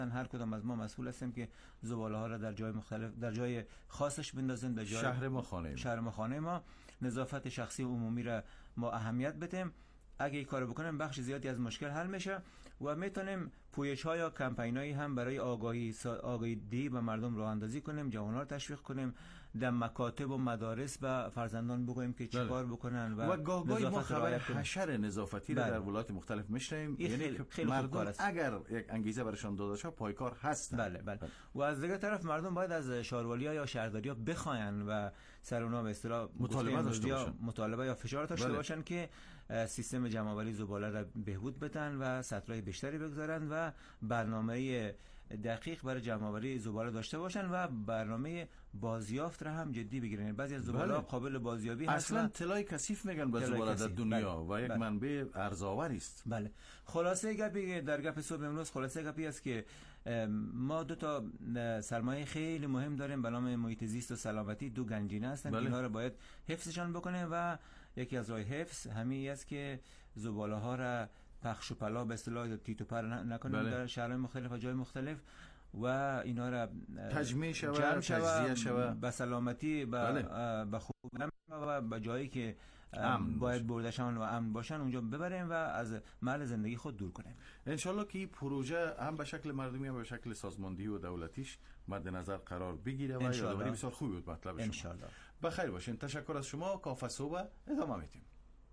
هر کدام از ما مسئول هستیم که زباله ها را در جای مختلف، در جای خاصش بندازیم، در جای شهر ما خانه ما. نظافت شخصی و عمومی را ما اهمیت بدیم. اگه این کارو بکنیم بخش زیادی از مشکل حل میشه و میتونیم پویش‌ها یا کمپینایی هم برای آگاهی دی به مردم راه اندازی کنیم، جوان‌ها رو تشویق کنیم، در مکاتب و مدارس و فرزندان بگوییم که چیکار بکنن و گاهی ما خبر حشر نظافتی رو در ولایات مختلف میشنویم، یعنی که مردم اگر یک انگیزه برشان داده شه پایکار هستن. بله. و از دیگه طرف مردم باید از شهروالیا یا شهرداریا بخواین و سر اونها به اصطلاح مطالبه یا فشار داشته باشن که سیستم جمع‌آوری زباله را بهبود بدن و سطرهای بیشتری بگذارن و برنامه دقیق برای جمع‌آوری زباله داشته باشن و برنامه بازیافت را هم جدی بگیرن. بعضی از زباله قابل بازیابی هستن، اصلا طلای کثیف میگن به زباله در دنیا و یک منبع ارزآوری است. بله. خلاصه گپی در گپ صبح امروز، خلاصه گپی است که ما دو تا سرمایه خیلی مهم داریم به نام محیط زیست و سلامتی. دو گنجینه هستن، اینا رو باید حفظشان بکنیم و یکی از راه حفظ همین است که زباله ها را پخش و پلا به اصطلاح تیت و پر نکنیم در شهرهای مختلف و جای مختلف و اینا را تجمیع شود، تجزیه شود به سلامتی به خوب و به جایی که باید بردشان و امن باشن اونجا ببریم و از محل زندگی خود دور کنیم. انشالله که این پروژه هم به شکل مردمی هم به شکل سازماندهی و دولتیش مد نظر قرار بگیره و یادآوری بسیار خوبی بود مطلب شما. انشالله. بخیر باشین. تشکر از شما. کافه صبح ادامه میدیم.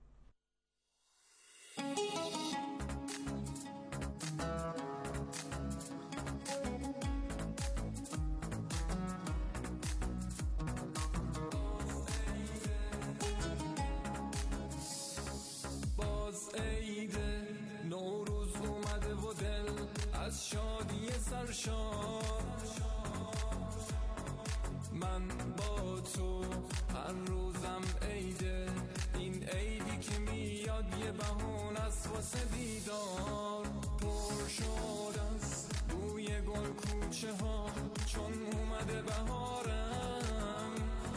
نوروز اومده و دل از شادی سرشار، من با تو هر روزم عیده، این عیدی که میاد یه بهونه است واسه دیدار. پر شد از بوی گل کوچه ها چون اومده بهارم،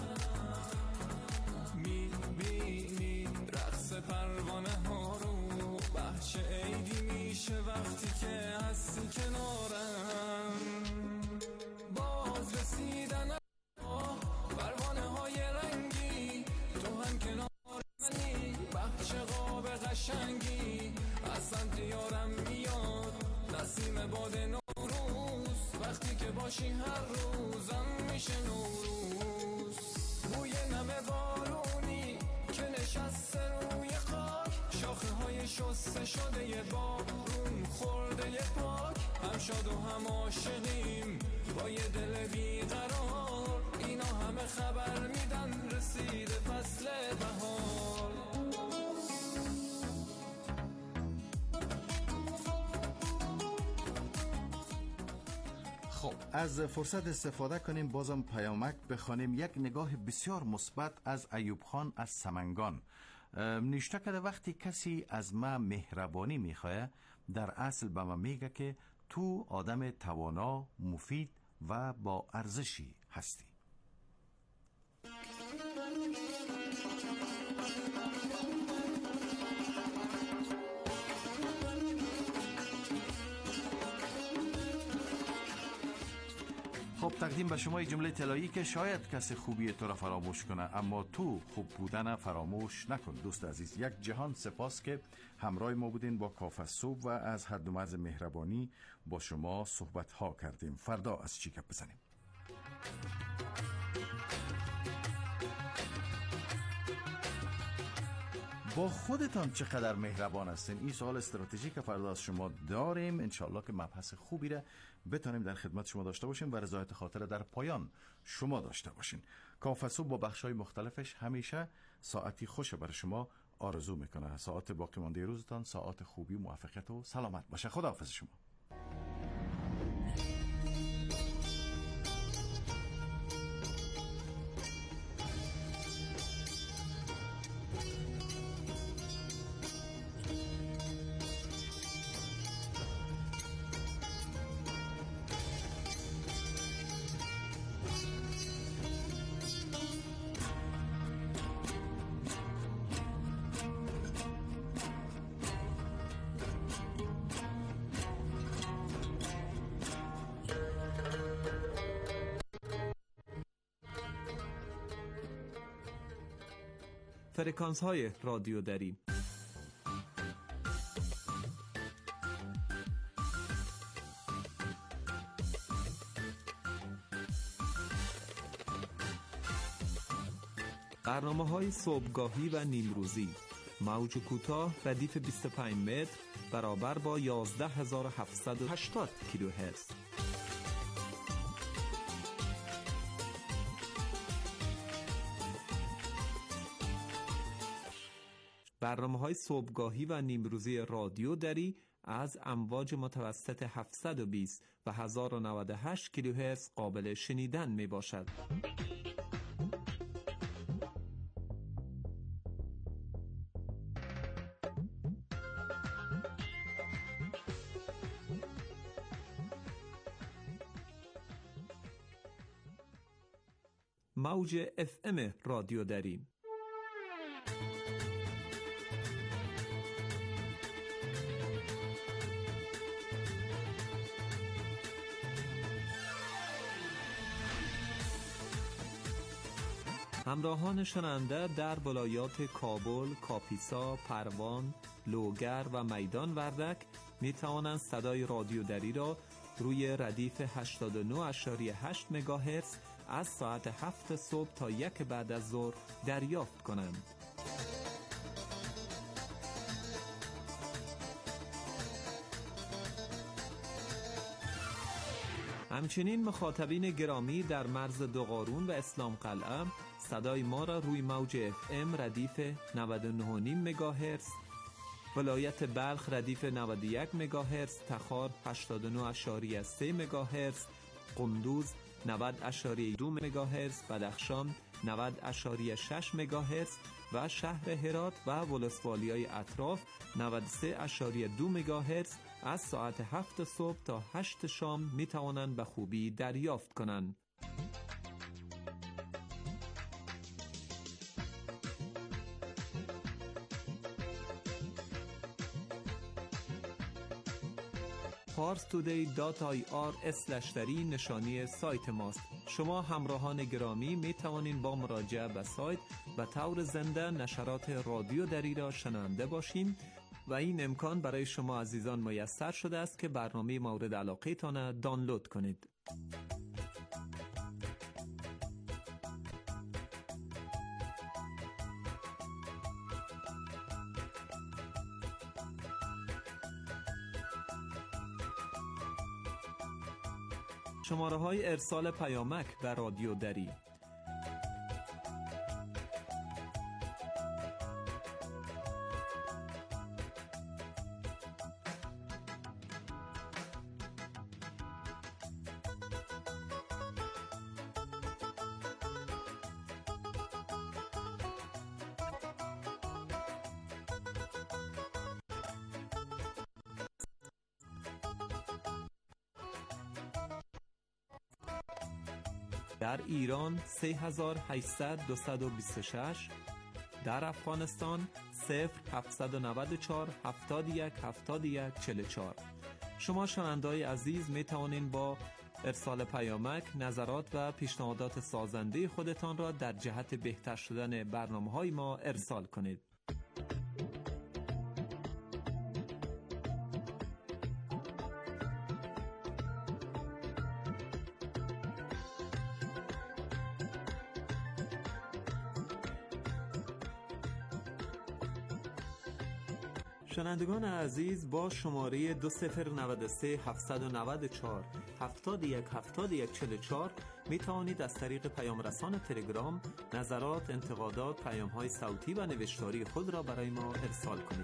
میبینی رقص پروانه ها رو، بخش عیدی میشه وقتی که هستی کنارم. باز رسیدن پروانه های رنگی، تو هم کنار منی، بخش قاب قشنگی از سمت یارم میاد نسیم باد نوروز، وقتی که باشی هر روزم میشه نوروز. بوی نم بارونی که نشسته روی خاک، شاخه های شسته شده یه بارون خورده یه پاک، هم شاد و هم عاشقیم با یه دل بیقرار، اینا همه خبر میدن رسیده فصل بهار. خب از فرصت استفاده کنیم بازم پیامک بخوانیم. یک نگاه بسیار مثبت از ایوب خان از سمنگان نوشته کرده وقتی کسی از ما مهربانی میخواه در اصل به ما میگه که تو آدم توانا، مفید و با ارزشی هستی. خب تقدیم به شما جمله طلایی که شاید کسی خوبی تو را فراموش کنه اما تو خوب بودن فراموش نکن. دوست عزیز، یک جهان سپاس که همراه ما بودین با کافه صبح و از حد و مرز مهربانی با شما صحبت ها کردیم. فردا از چی گپ بزنیم؟ با خودتان چقدر مهربان هستین؟ این سوال استراتژیک که فردا از شما داریم. انشالله که مبحث خوبی را بتانیم در خدمت شما داشته باشیم و رضایت خاطر در پایان شما داشته باشین. کافه صبح با بخشای مختلفش همیشه ساعتی خوش برای شما آرزو میکنه. ساعت باقی مانده روزتان ساعت خوبی و موفقیت و سلامت باشه. خداحافظ شما. فرکانس های رادیو دری. برنامه‌های صبحگاهی و نیمروزی، موج کوتاه ردیف 25 متر برابر با 11780 کیلوهرتز. برنامه‌های صبحگاهی و نیمروزی رادیو دری از امواج متوسط 720 و 1098 کیلوهرتز قابل شنیدن می باشد. موج FM رادیو دری. همراهان شنونده در ولایات کابل، کاپیسا، پروان، لوگر و میدان وردک می توانند صدای رادیو دری را روی ردیف 89.8 مگاهرتز از ساعت 7 صبح تا 1 بعد از ظهر دریافت کنند. همچنین مخاطبین گرامی در مرز دوقارون و اسلام قلعه صدای ما را روی موج FM ردیف 99.5 مگاهرتز، ولایت بلخ ردیف 91 مگاهرتز، تخار 89.3 مگاهرتز، قندوز 90.2 مگاهرتز، بدخشان 90.6 مگاهرتز و شهر هرات و ولسوالیای اطراف 93.2 مگاهرتز از ساعت 7 صبح تا 8 شام می توانند به خوبی دریافت کنند. parstoday.ir/dari نشانی سایت ماست. شما همراهان گرامی می توانید با مراجعه به سایت و طور زنده نشرات رادیو دری را شنونده باشیم و این امکان برای شما عزیزان میسر شده است که برنامه مورد علاقه تان دانلود کنید. شماره‌های ارسال پیامک و رادیو دری: در ایران 3800-226، در افغانستان 0794 71 71 44. شما شنونده‌های عزیز می توانید با ارسال پیامک نظرات و پیشنهادات سازنده خودتان را در جهت بهتر شدن برنامه‌های ما ارسال کنید. شنوندگان عزیز، با شماره 2093 794 71 71 44 می توانید از طریق پیام رسان تلگرام نظرات، انتقادات، پیام‌های صوتی و نوشتاری خود را برای ما ارسال کنید.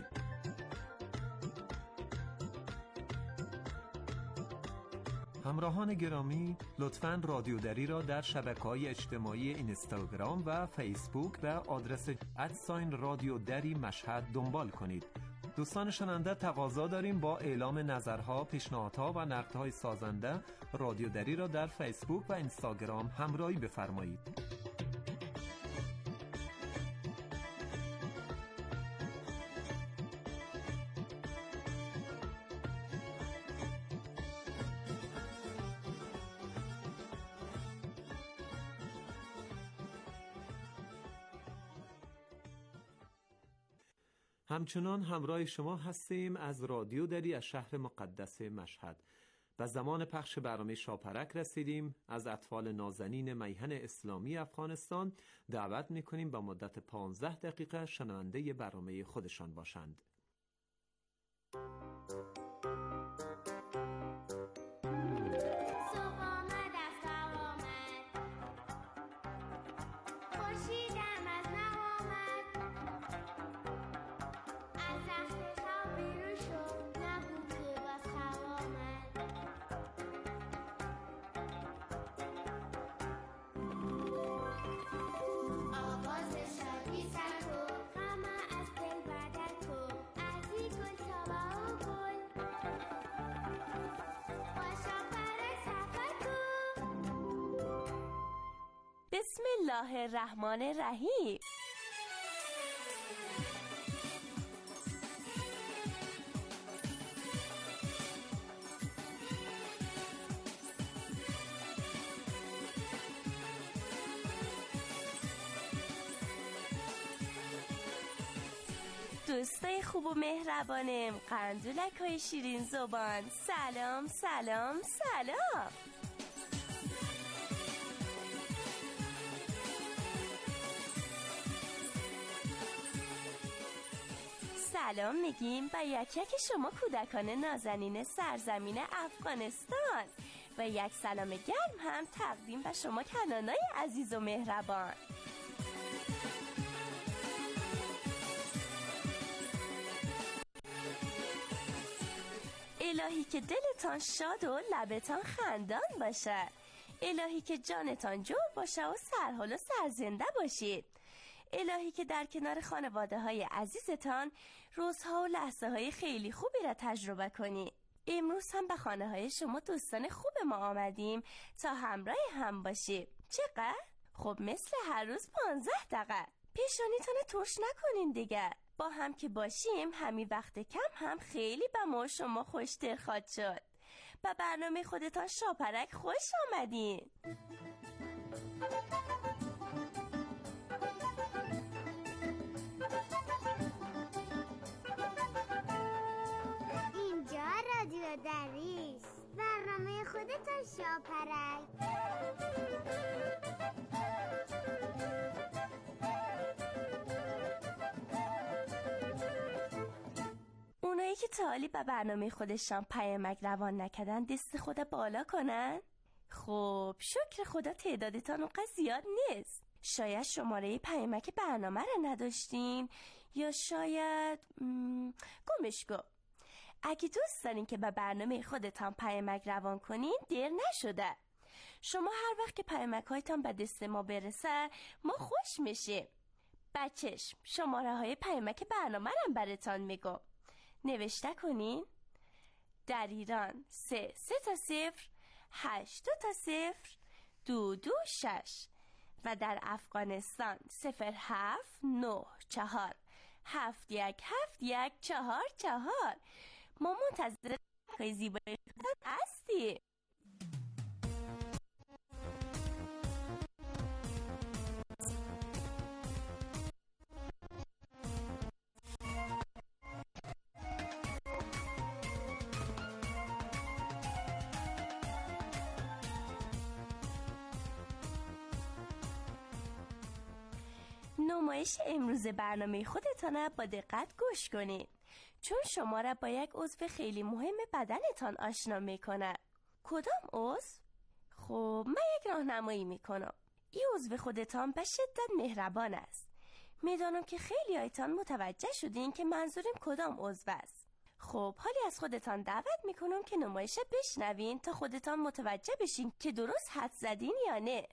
همراهان گرامی، لطفاً رادیو دری را در شبکه‌های اجتماعی اینستاگرام و فیسبوک و آدرس @رادیو دری مشهد دنبال کنید. دوستان شنونده، تقاضا داریم با اعلام نظرها، پیشنهادها و نقدهای سازنده رادیو دری را در فیسبوک و اینستاگرام همراهی بفرمایید. همچنان همراه شما هستیم از رادیو دری از شهر مقدس مشهد. و زمان پخش برنامه شاپرک رسیدیم. از اطفال نازنین میهن اسلامی افغانستان دعوت می‌کنیم با مدت 15 دقیقه شنونده برنامه خودشان باشند. بسم الله الرحمن الرحیم. دوستای خوب و مهربانم، قندولکای شیرین زبان، سلام سلام سلام. سلام میگیم به یک یک شما کودکان نازنین سرزمین افغانستان و یک سلام گرم هم تقدیم به شما کنانای عزیز و مهربان. الهی که دلتان شاد و لبتان خندان باشه. الهی که جانتان جور باشه و سرحال و سرزنده باشید. الهی که در کنار خانواده های عزیزتان روزها و لحظه های خیلی خوبی را تجربه کنید. امروز هم به خانه های شما دوستان خوب ما آمدیم تا همراه هم باشیم. چقدر؟ خب مثل هر روز 15 دقیقه. پیشانیتان ترش نکنین دیگه. با هم که باشیم همین وقت کم هم خیلی به ما شما خوشتر خواهد شد. به برنامه خودتان شاپرک خوش آمدین. اینجا رادیو دریس، برنامه خودتان شاپرک. اونایی که تا حالی به برنامه خودشان پیامک روان نکردن دست خود بالا کنن. خب شکر خدا تعدادتان اونقدر زیاد نیست. شاید شماره پیامک برنامه رو نداشتین یا شاید گمش کن. اگه دوست دارین که به برنامه خودتان پیامک روان کنین دیر نشده. شما هر وقت که پیامک هایتان به دست ما برسه ما خوش میشیم. بچشم شماره های پیامک برنامه رو براتان میگم. نوشته کنین. در ایران 3 تا 0 8 تا 0 2 2 6 و در افغانستان 07 9 4 7 1 7 1 4 4. ما منتظر کای زیبایی هستیم. نمایش امروز برنامه خودتان با دقت گوش کنید، چون شما را با یک عضو خیلی مهم بدنتان آشنا میکنه. کدام عضو؟ خب من یک راهنمایی میکنم. این عضو خودتان به شدت مهربان است. میدانم که خیلی هایتان متوجه شدین که منظورم کدام عضو است. خب حالی از خودتان دعوت میکنم که نمایش بشنوین تا خودتان متوجه بشین که درست حد زدین یا نه.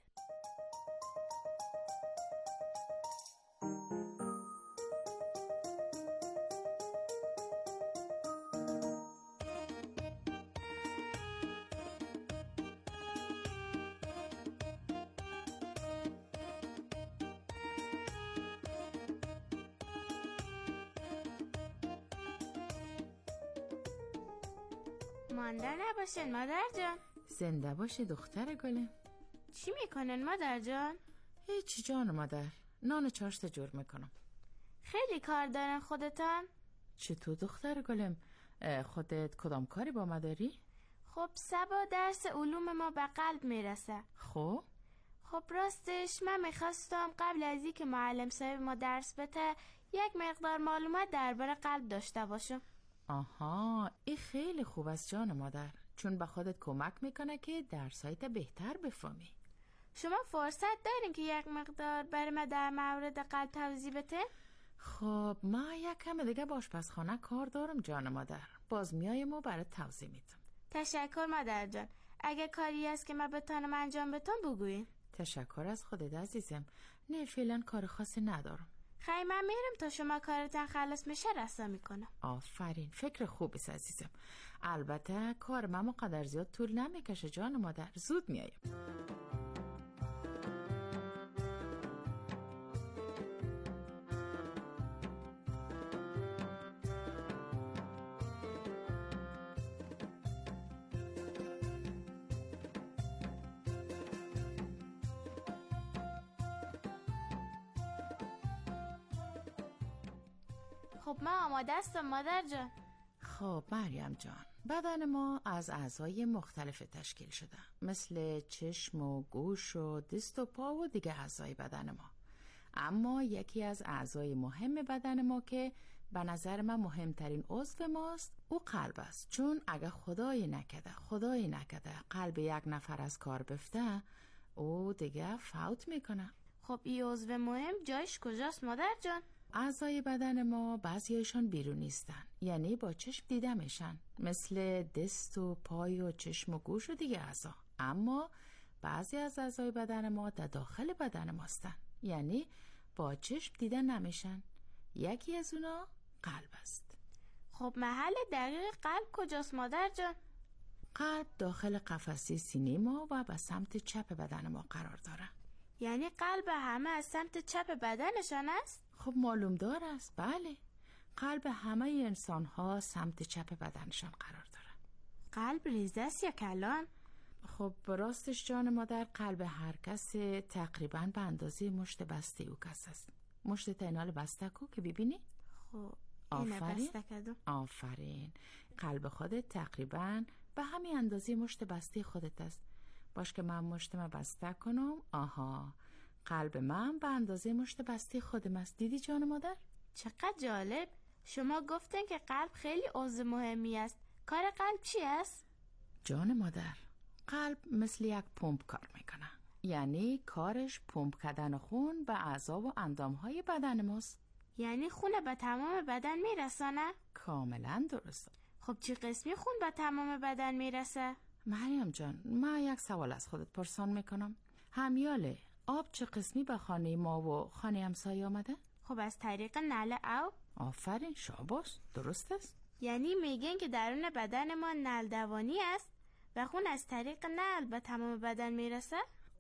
مانده نباشین مادر جان. زنده باشه دختر گله. چی میکنن مادر جان؟ هیچ جان مادر، نان چاشت جور میکنم. خیلی کار دارن خودتان؟ چطور دختر گلم؟ خودت کدام کاری با ما داری؟ خب صبا درس علوم ما به قلب میرسه. خب راستش من میخواستم قبل از اینکه معلم صاحب ما درس بده یک مقدار معلومات درباره قلب داشته باشم. آها، این خیلی خوب است جان مادر، چون به خودت کمک میکنه که درسایت بهتر بفهمی. شما فرصت دارین که یک مقدار برای من در مورد قلب توضیح بده؟ خب ما یک کم دیگه با آشپزخانه کار دارم جان مادر، باز میایم و برای توضیح میدم. تشکر مادر جان. اگه کاری است که من بتونم انجام بدم بگوین. تشکر از خودت عزیزم. نه فعلا کار خاصی ندارم. خیلی من میرم تا شما کارتان خلاص میشه رسا میکنم. آفرین، فکر خوبی است عزیزم. البته کار من قدر زیاد طول نمیکشه جان مادر، زود میایم. خب من آماده هستم مادر جان. خب مریم جان، بدن ما از اعضای مختلف تشکیل شده، مثل چشم و گوش و دست و پا و دیگه اعضای بدن ما. اما یکی از اعضای مهم بدن ما که به نظر من مهمترین عضو ماست، او قلب است. چون اگه خدای نکده قلب یک نفر از کار بفته، او دیگه فوت میکنه. خب این عضو مهم جایش کجاست مادر جان؟ اعضای بدن ما بعضیشان بیرون نیستن، یعنی با چشم دیده میشن، مثل دست و پای و چشم و گوش و دیگه اعضا. اما بعضی از اعضای بدن ما در داخل بدن ماستن، یعنی با چشم دیده نمیشن. یکی از اونا قلب است. خب محل دقیق قلب کجاست مادر جان؟ قلب داخل قفسه سینه ما و به سمت چپ بدن ما قرار داره. یعنی قلب همه از سمت چپ بدنشان است؟ خب معلوم دار است، بله. قلب همه انسان ها سمت چپ بدنشان قرار داره. قلب ریزه است یا کلان؟ خب راستش جان مادر، قلب هر کس تقریبا به اندازه مشت بسته او کس است. مشت تینال بسته کو که ببینی؟ خب اینه بسته کدو. آفرین. قلب خودت تقریبا به همین اندازه مشت بسته خودت است. باش که من مشتم بسته کنم. آها، قلب من به اندازه مشت بسته خودم است. دیدی جان مادر؟ چقدر جالب. شما گفتن که قلب خیلی عضو مهمی است. کار قلب چی است؟ جان مادر، قلب مثل یک پمپ کار میکنه. یعنی کارش پمپ کردن خون به اعضا و اندامهای بدن ماست. یعنی خون به تمام بدن میرسانه؟ کاملا درست. خب چه قسمی خون به تمام بدن میرسه؟ مریم جان، من یک سوال از خودت پرسان میکنم. همیاله آب چه قسمی به خانه ما و خانه همسایه آمده؟ خب از طریق نل آب. آفرین، شاباس، درست است. یعنی میگن که درون بدن ما نل دوانی است و خون از طریق نل به تمام بدن میرسه؟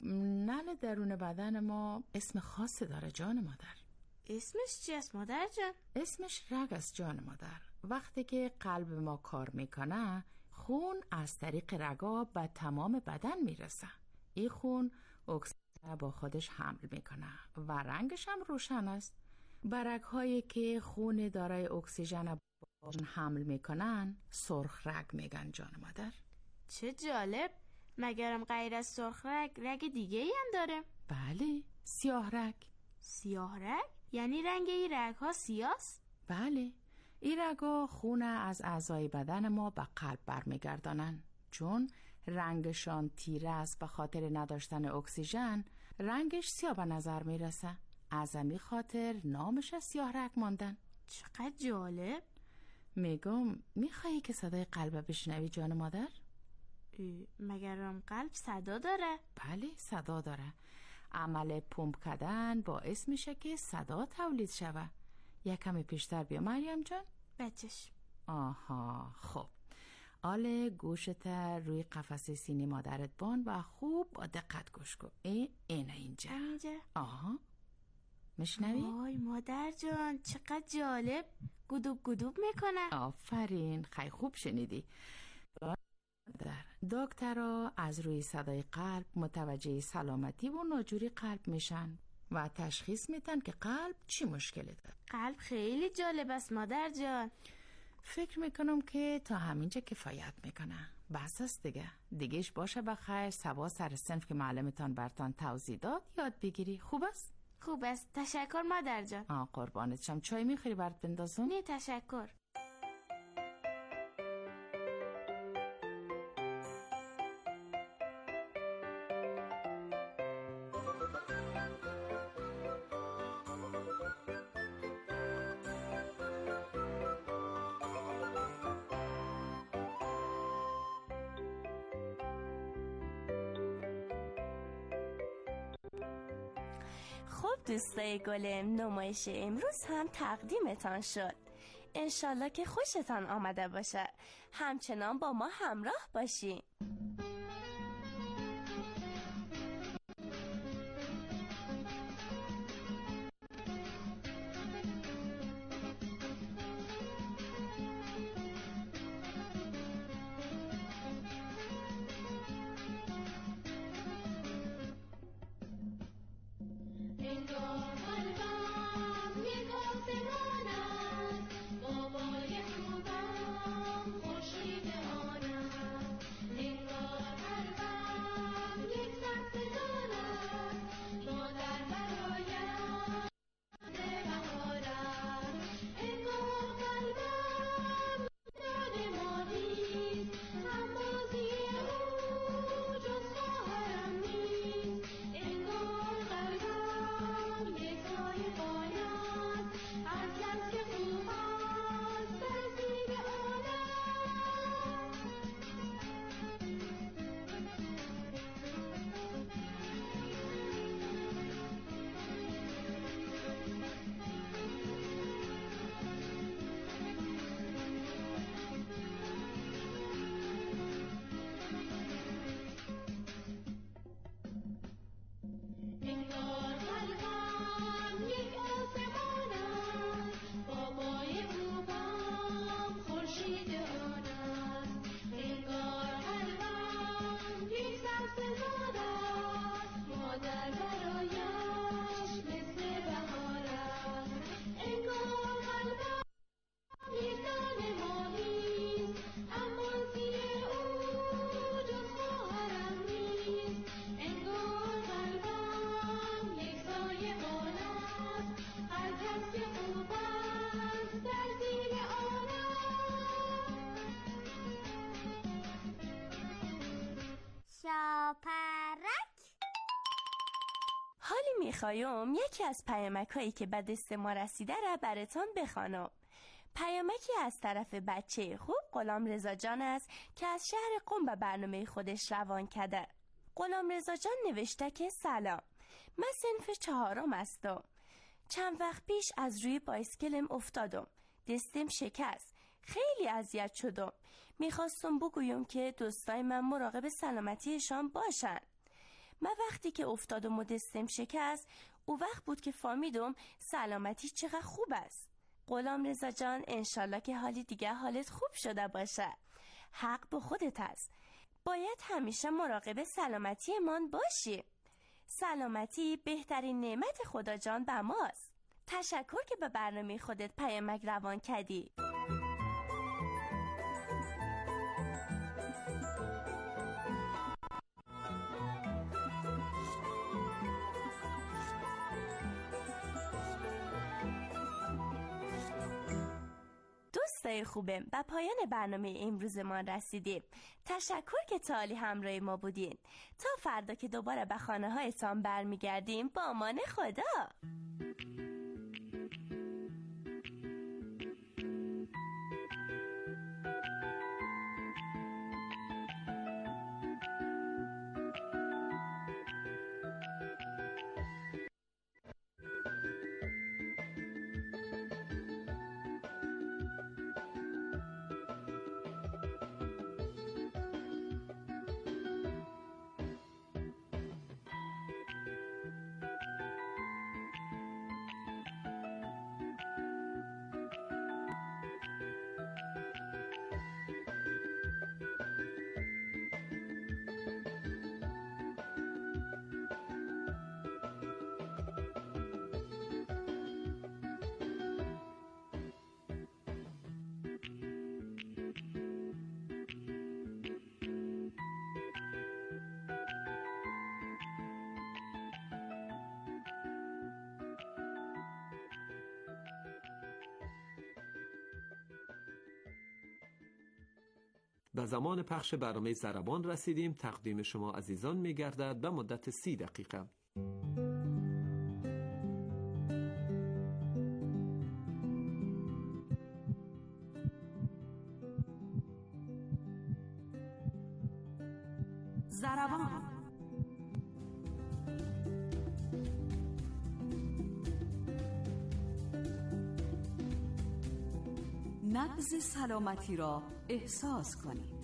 نل درون بدن ما اسم خاصی داره جان مادر. اسمش چی است مادر جان؟ اسمش رگ است جان مادر. وقتی که قلب ما کار میکنه، خون از طریق رگا به تمام بدن میرسه. این خون اکسیژن با خودش حمل میکنه و رنگش هم روشن است. برگ‌هایی که خون دارای اکسیژن حمل میکنن سرخ رگ میگن جان مادر. چه جالب. مگرم غیر از سرخ رگ دیگه ای هم داره؟ بله، سیاه رگ. سیاه رگ؟ یعنی رنگ این رگ ها سیاست؟ بله، این رگا خون از اعضای بدن ما به قلب برمیگردانن. چون رنگشان تیره است به خاطر نداشتن اکسیژن، رنگش سیاه به نظر میرسه. از همین خاطر نامش از سیاه رگ ماندن. چقدر جالب. میگم میخوایی که صدای قلب بشنوی جان مادر؟ مگرم قلب صدا داره؟ بله، صدا داره. عمل پمپ کردن باعث میشه که صدا تولید شوه. یکمی پیشتر بیا مریم جان. بچش. آها، خب آله گوشت روی قفسه سینه مادرت بان و خوب با دقت گوش کن. اینجا. آها، میشنوی؟ وای مادر جان، چقدر جالب. گدوب گدوب میکنه. آفرین، خیلی خوب شنیدی. دکترها از روی صدای قلب متوجه سلامتی و ناجوری قلب میشن. و تشخیص میدن که قلب چی مشکلی داره. قلب خیلی جالب است مادر جان. فکر میکنم که تا همینجا کفایت میکنه. بس است دیگهش باشه بخیر. سبا سر صنف که معلمتان برتان توضیح داد یاد بگیری. خوب است؟ خوب است، تشکر مادر جان. قربانت شم. چای میخوری برات بندازم؟ نه تشکر. خب دوستای گلم، نمایش امروز هم تقدیمتان شد. انشالله که خوشتان آمده باشه. همچنان با ما همراه باشین. حالی میخوایم یکی از پیامک‌هایی که به دست ما رسیده را براتون بخوانم. پیامکی از طرف بچه خوب غلامرضا جان است که از شهر قم به برنامه خودش روان کرده. غلامرضا جان نوشته که سلام، من صنف 4 هستم. چند وقت پیش از روی بایسکلم افتادم، دستم شکست، خیلی اذیت شدم. میخواستم بگویم که دوستای من مراقب سلامتیشان باشن. من وقتی که افتادم و دستم شکست، او وقت بود که فهمیدم سلامتی چقدر خوب است. غلامرضا جان، انشالله که حالی دیگه حالت خوب شده باشه. حق به خودت است. باید همیشه مراقب سلامتی من باشی. سلامتی بهترین نعمت خدا جان به ماست. تشکر که به برنامه خودت پیامک روان کردی. دوستای خوبم، به پایان برنامه امروز ما رسیدیم. تشکر که تا حالی همراه ما بودین. تا فردا که دوباره به خانه هایتان برمیگردیم، با امان خدا. به زمان پخش برنامه ضربان رسیدیم. تقدیم شما عزیزان می‌گردد به مدت 30 دقیقه. ضربان. نبض سلامتی را احساس کنید.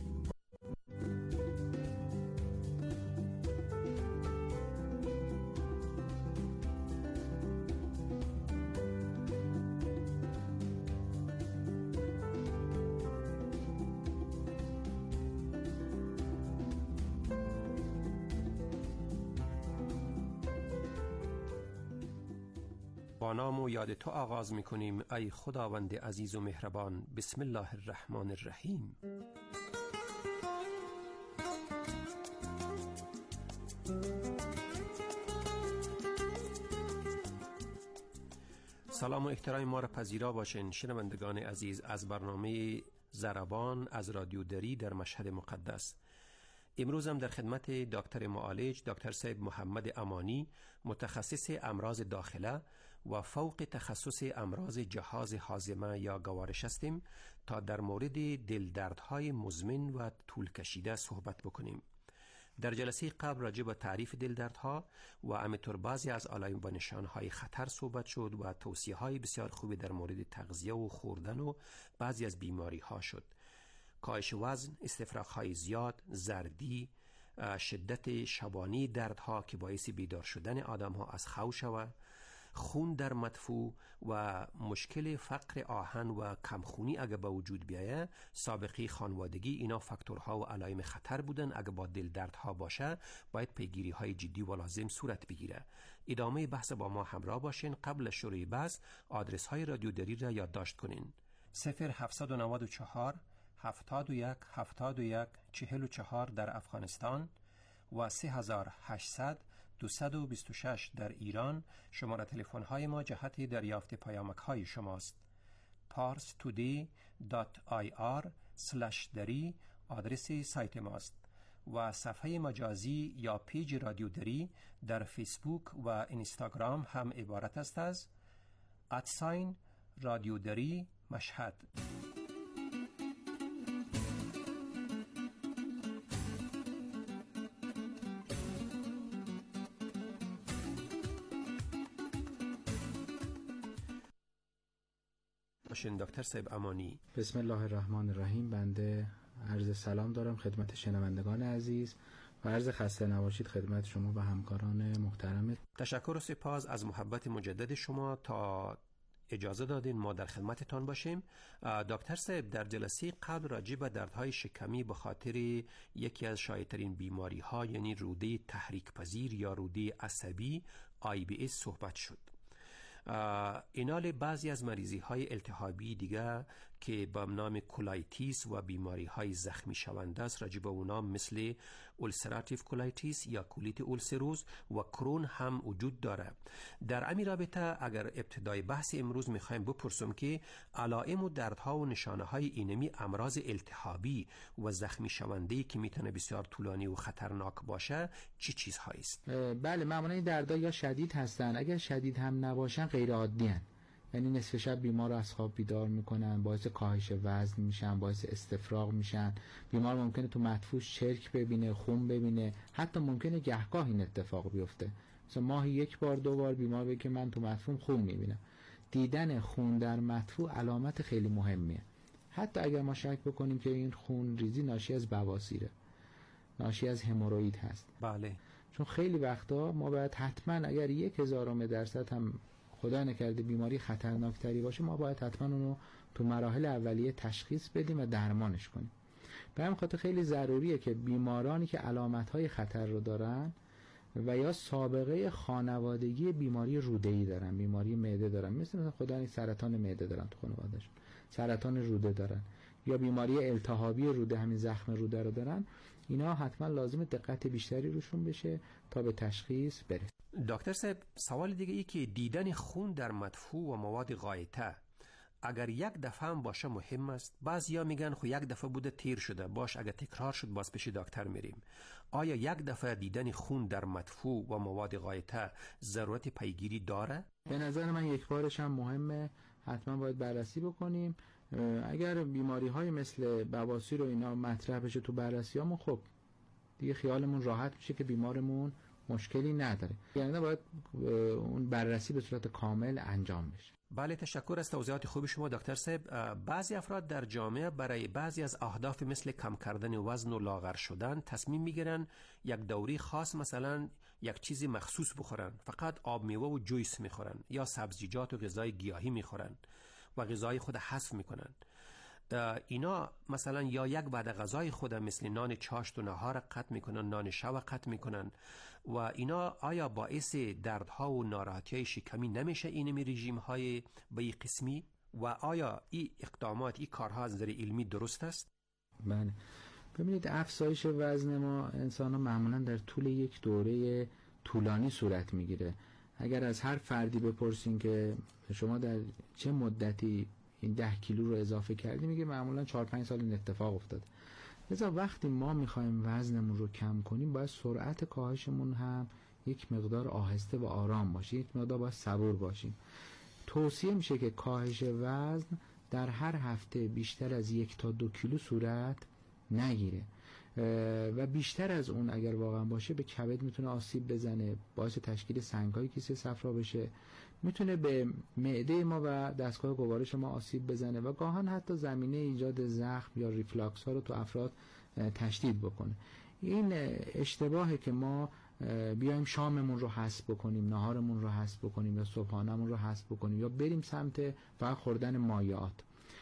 با نام و یاد تو آغاز می‌کنیم ای خداوند عزیز و مهربان. بسم الله الرحمن الرحیم. سلام و احترام ما را پذیرا باشین شنوندگان عزیز از برنامه ضربان از رادیو دری در مشهد مقدس. امروز هم در خدمت دکتر معالج دکتر صاحب محمد امانی، متخصص امراض داخله و فوق تخصص امراض جهاز هاضمه یا گوارش هستیم تا در مورد دلدردهای مزمن و طول کشیده صحبت بکنیم. در جلسه قبل راجع به تعریف دلدردها و همینطور بعضی از علائم و نشانهای خطر صحبت شد و توصیه‌های بسیار خوبی در مورد تغذیه و خوردن و بعضی از بیماری‌ها شد. کاهش وزن، استفراغ‌های زیاد، زردی، شدت شبانی دردها که باعث بیدار شدن آدم‌ها از خواب شود، خون در مدفوع و مشکل فقر آهن و کمخونی اگه به وجود بیایه، سابقه خانوادگی، اینا فاکتورها و علائم خطر بودن. اگه با دل دردها باشه باید پیگیری های جدی و لازم صورت بگیره. ادامه بحث با ما همراه باشین. قبل شروع بحث آدرس های رادیو دری را یادداشت کنین: 0794 71 71 44 در افغانستان و 3800 226 در ایران. شماره تلفن های ما جهت دریافت پیامک های شماست. parstoday.ir/dari آدرس سایت ماست و صفحه مجازی یا پیج رادیو دری در فیسبوک و اینستاگرام هم عبارت است از رادیو دری مشهد. دکتر صاحب امانی. بسم الله الرحمن الرحیم. بنده عرض سلام دارم خدمت شنوندگان عزیز و عرض خسته نباشید خدمت شما و همکاران محترم. تشکر و سپاس از محبت مجدد شما تا اجازه دادین ما در خدمتتان باشیم. دکتر صاحب، در جلسه قبل راجع به دردهای شکمی به خاطر یکی از شایع‌ترین بیماری‌ها یعنی روده تحریک پذیر یا روده عصبی IBS صحبت شد. اینال بعضی از مریضی های التهابی دیگه که با نام کولایتیس و بیماری های زخمی شونده است راجع به اونا مثل اولسراتیو کولایتیس یا کولیت اولسروز و کرون هم وجود داره. در همین رابطه اگر ابتدای بحث امروز میخوایم بپرسم که علائم و دردها و نشانه های اینمی امراض التهابی و زخمی شونده که میتونه بسیار طولانی و خطرناک باشه چی چیزهایی است؟ بله، معمولا این دردها یا شدید هستن، اگر شدید هم نباشن غیر عادی هستن. یعنی نصف شب بیمار رو از خواب بیدار میکنن، باعث کاهش وزن میشن، باعث استفراغ میشن. بیمار ممکنه تو مدفوعش چرک ببینه، خون ببینه، حتی ممکنه گهگاه این اتفاق بیفته. مثلا ماهی یک بار دو بار بیمار بگه که من تو مدفوعم خون میبینم. دیدن خون در مدفوع علامت خیلی مهمیه. حتی اگر ما شک بکنیم که این خون ریزی ناشی از بواسیره، ناشی از هموروئید هست. بله. چون خیلی وقتا ما باید حتما اگر 0.1% هم خدا نکرده بیماری خطرناکتری باشه، ما باید حتما اونو تو مراحل اولیه تشخیص بدیم و درمانش کنیم. به همین خاطر خیلی ضروریه که بیمارانی که علامت‌های خطر رو دارن و یا سابقه خانوادگی بیماری روده‌ای دارن، بیماری معده دارن، مثلا خدا سرطان معده دارن تو خانوادهشون، سرطان روده دارن یا بیماری التهابی روده، همین زخم روده رو دارن، اینا حتما لازم دقت بیشتری روشون بشه تا به تشخیص برسه. دکتر صاحب، سوال دیگه ای که دیدن خون در مدفوع و مواد غایطه اگر یک دفعه هم باشه مهم است. بعضیا میگن خب یک دفعه بوده تیر شده، باش اگر تکرار شد باز پیش دکتر میریم. آیا یک دفعه دیدن خون در مدفوع و مواد غایطه ضرورت پیگیری داره؟ به نظر من یک بارش هم مهمه، حتما باید بررسی بکنیم. اگر بیماری های مثل بواسیر و اینا مطرح بشه تو بررسیامون، خب دیگه خیالمون راحت میشه که بیمارمون مشکلی نداره، یعنی باید اون بررسی به صورت کامل انجام بشه. بله، تشکر از توضیحات خوب شما دکتر صاحب. بعضی افراد در جامعه برای بعضی از اهداف مثل کم کردن وزن و لاغر شدن تصمیم میگیرن یک دوری خاص مثلا یک چیزی مخصوص بخورن، فقط آب میوه و جویس میخورن یا سبزیجات و غذای گیاهی میخورن و غذای خود حذف میکنن. اینا مثلا یا یک بعد غذای خود مثل نان چاشت و نهار قطع میکنن، نان شب قطع میکنن و اینا آیا باعث دردها و ناراحتی‌های شکمی نمیشه اینمی رژیم های به این قسمی؟ و آیا این اقدامات، این کارها از نظر علمی درست است؟ بله، ببینید افزایش وزن ما انسان ها معمولا در طول یک دوره طولانی صورت میگیره. اگر از هر فردی بپرسین که شما در چه مدتی این 10 کیلو رو اضافه کردی، میگه معمولا 4-5 سال این اتفاق افتاد. لذا وقتی ما میخوایم وزنمون رو کم کنیم، باید سرعت کاهشمون هم یک مقدار آهسته و آرام باشه، یک مقدار باید صبور باشیم. توصیه میشه که کاهش وزن در هر هفته بیشتر از 1 تا 2 کیلو صورت نگیره و بیشتر از اون اگر واقعا باشه به کبد میتونه آسیب بزنه، باعث تشکیل سنگ‌های کیسه صفرا بشه، میتونه به معده ما و دستگاه گوارش ما آسیب بزنه و گاهن حتی زمینه ایجاد زخم یا ریفلاکس ها رو تو افراد تشدید بکنه. این اشتباهه که ما بیایم شاممون رو حذف بکنیم، نهارمون رو حذف بکنیم یا صبحانه‌مون رو حذف بکنیم یا بریم سمت فقط خوردن مایعات.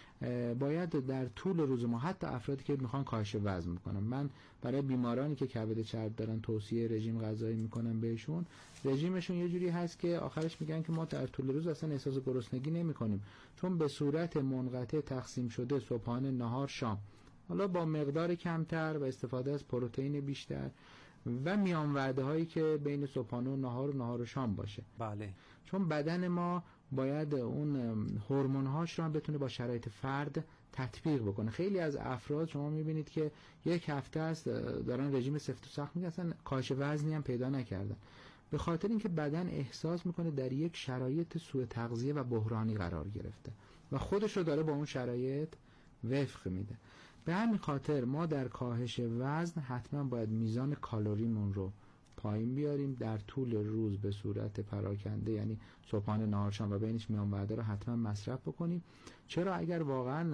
باید در طول روز ما، حتی افرادی که میخوان کاهش وزن بکنن، من برای بیمارانی که کبد چرب دارن توصیه رژیم غذایی میکنم بهشون، رژیمشون یه جوری هست که آخرش میگن که ما در طول روز اصلا احساس گرسنگی نمیکنیم، چون به صورت منقطع تقسیم شده صبحانه، نهار، شام، حالا با مقدار کمتر و استفاده از پروتئین بیشتر و میان وعده هایی که بین صبحانه و نهار و شام باشه. بله، چون بدن ما باید اون هورمون‌هاش رو هم بتونه با شرایط فرد تطبیق بکنه. خیلی از افراد شما می‌بینید که یک هفته است دارن رژیم سفت و سخت می‌کنن، اصلا کاهش وزنی هم پیدا نکردن، به خاطر اینکه بدن احساس می‌کنه در یک شرایط سوء تغذیه و بحرانی قرار گرفته و خودش رو داره با اون شرایط وفق میده. به همین خاطر ما در کاهش وزن حتما باید میزان کالریمون رو پایین بیاریم، در طول روز به صورت پراکنده، یعنی صبحانه، نهار، شام و بینش میان وعده رو حتما مصرف بکنیم. چرا اگر واقعا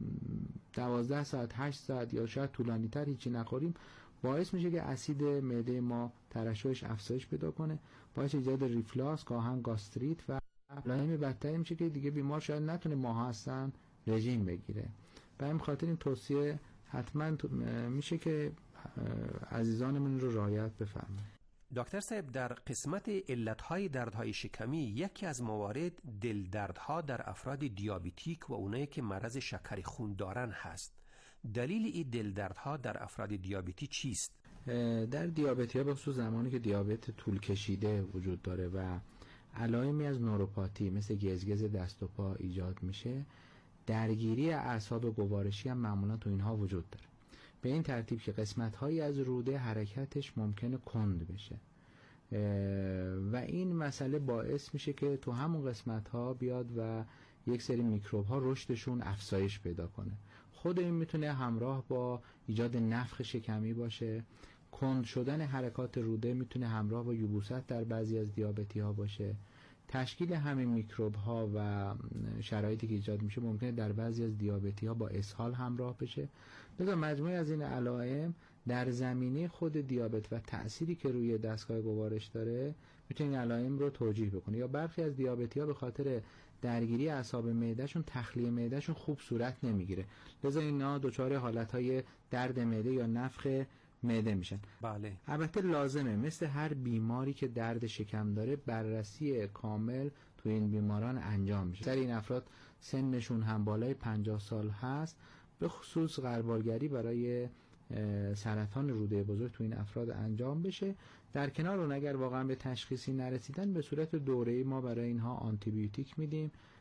12 ساعت 8 ساعت یا شاید طولانی تر هیچی نخوریم، باعث میشه که اسید معده ما ترشحش افزایش پیدا کنه، باعث ایجاد ریفلاکس، گاهن گاستریت و علائم بدتری میشه که دیگه بیمار شاید نتونه ماها هستن رژیم بگیره. به همین خاطر این توصیه حتما میشه که عزیزانمون رو رعایت بفرمایید. دکتر صاحب، در قسمت علتهای دردهای شکمی یکی از موارد دل دردها در افراد دیابتیک و اونایی که مرض شکر خون دارن هست. دلیل این دل دردها در افراد دیابتی چیست؟ در دیابتی‌ها به خصوص زمانی که دیابت طول کشیده وجود داره و علائمی از نوروپاتی مثل گزگز دست و پا ایجاد میشه، درگیری اعصاب گوارشی هم معمولا تو اینها وجود داره، به این ترتیب که قسمت‌هایی از روده حرکتش ممکنه کند بشه و این مسئله باعث میشه که تو همون قسمت‌ها بیاد و یک سری میکروب‌ها رشدشون افزایش پیدا کنه. خود این میتونه همراه با ایجاد نفخ شکمی باشه. کند شدن حرکات روده میتونه همراه با یبوست در بعضی از دیابتی‌ها باشه. تشکیل همین میکروب ها و شرایطی که ایجاد میشه ممکنه در بعضی از دیابتی ها با اسهال همراه بشه. لذا مجموعه از این علائم در زمینه خود دیابت و تأثیری که روی دستگاه گوارش داره میتونه این علائم رو توجیه بکنه. یا برخی از دیابتی ها به خاطر درگیری اعصاب معدهشون تخلیه معدهشون خوب صورت نمیگیره، لذا اینا دچار حالتهای درد معده یا نفخ معده میشن. بله. البته لازمه مثل هر بیماری که درد شکم داره بررسی کامل تو این بیماران انجام میشه. سر این افراد سنشون هم بالای 50 سال هست، به خصوص غربالگری برای سرطان روده بزرگ تو این افراد انجام بشه. در کنار اون اگر واقعا به تشخیصی نرسیدن به صورت دوره‌ای ما برای اینها آنتی بیوتیک میدیم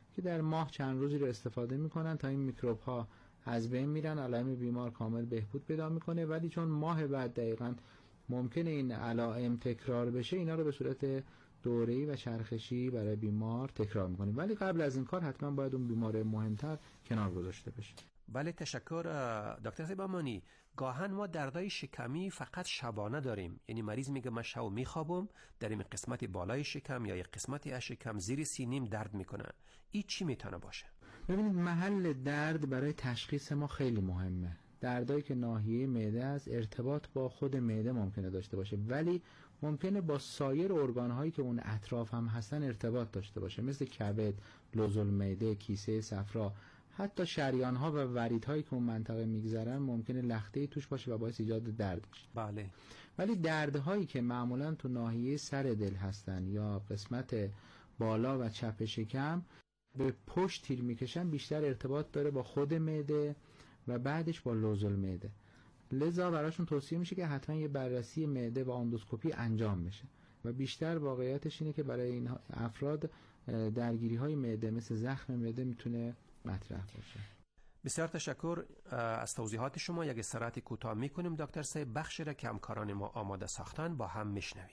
که در ماه چند روزی رو استفاده میکنن تا این میکروب ها از بین میرن، علائم بیمار کامل بهبود پیدا میکنه. ولی چون ماه بعد دقیقاً ممکنه این علائم تکرار بشه، اینا رو به صورت دوره‌ای و چرخشی برای بیمار تکرار میکنیم. ولی قبل از این کار حتما باید اون بیمار مهمتر کنار گذاشته بشه. بله تشکر دکتر صاحب امانی. گاهن ما دردای شکمی فقط شبانه داریم، یعنی مریض میگه من شب میخوابم در این قسمت بالای شکم یا یک قسمت از شکم زیر سینیم درد میکنه، این چی میتونه باشه؟ ببینید محل درد برای تشخیص ما خیلی مهمه. دردایی که ناحیه معده است ارتباط با خود معده ممکنه داشته باشه، ولی ممکنه با سایر ارگان‌هایی که اون اطراف هم هستن ارتباط داشته باشه، مثل کبد، لوزالمعده، کیسه صفرا، حتی شریان‌ها و وریدهایی که اون منطقه میگذرن ممکنه لخته‌ای توش باشه و باعث ایجاد درد بشه. بله. ولی دردهایی که معمولاً تو ناحیه سر دل هستن یا قسمت بالا و چپ شکم به پشت تیر میکشن، بیشتر ارتباط داره با خود معده و بعدش با لوزالمعده. لذا براشون توصیه میشه که حتما یه بررسی معده و اندوسکوپی انجام بشه و بیشتر واقعیتش اینه که برای این افراد درگیری های معده مثل زخم معده میتونه مطرح باشه. بسیار تشکر از توضیحات شما. یک استراحت کوتاه میکنیم دکتر صاحب. بخشی را که همکاران ما آماده ساختن با هم میشنویم.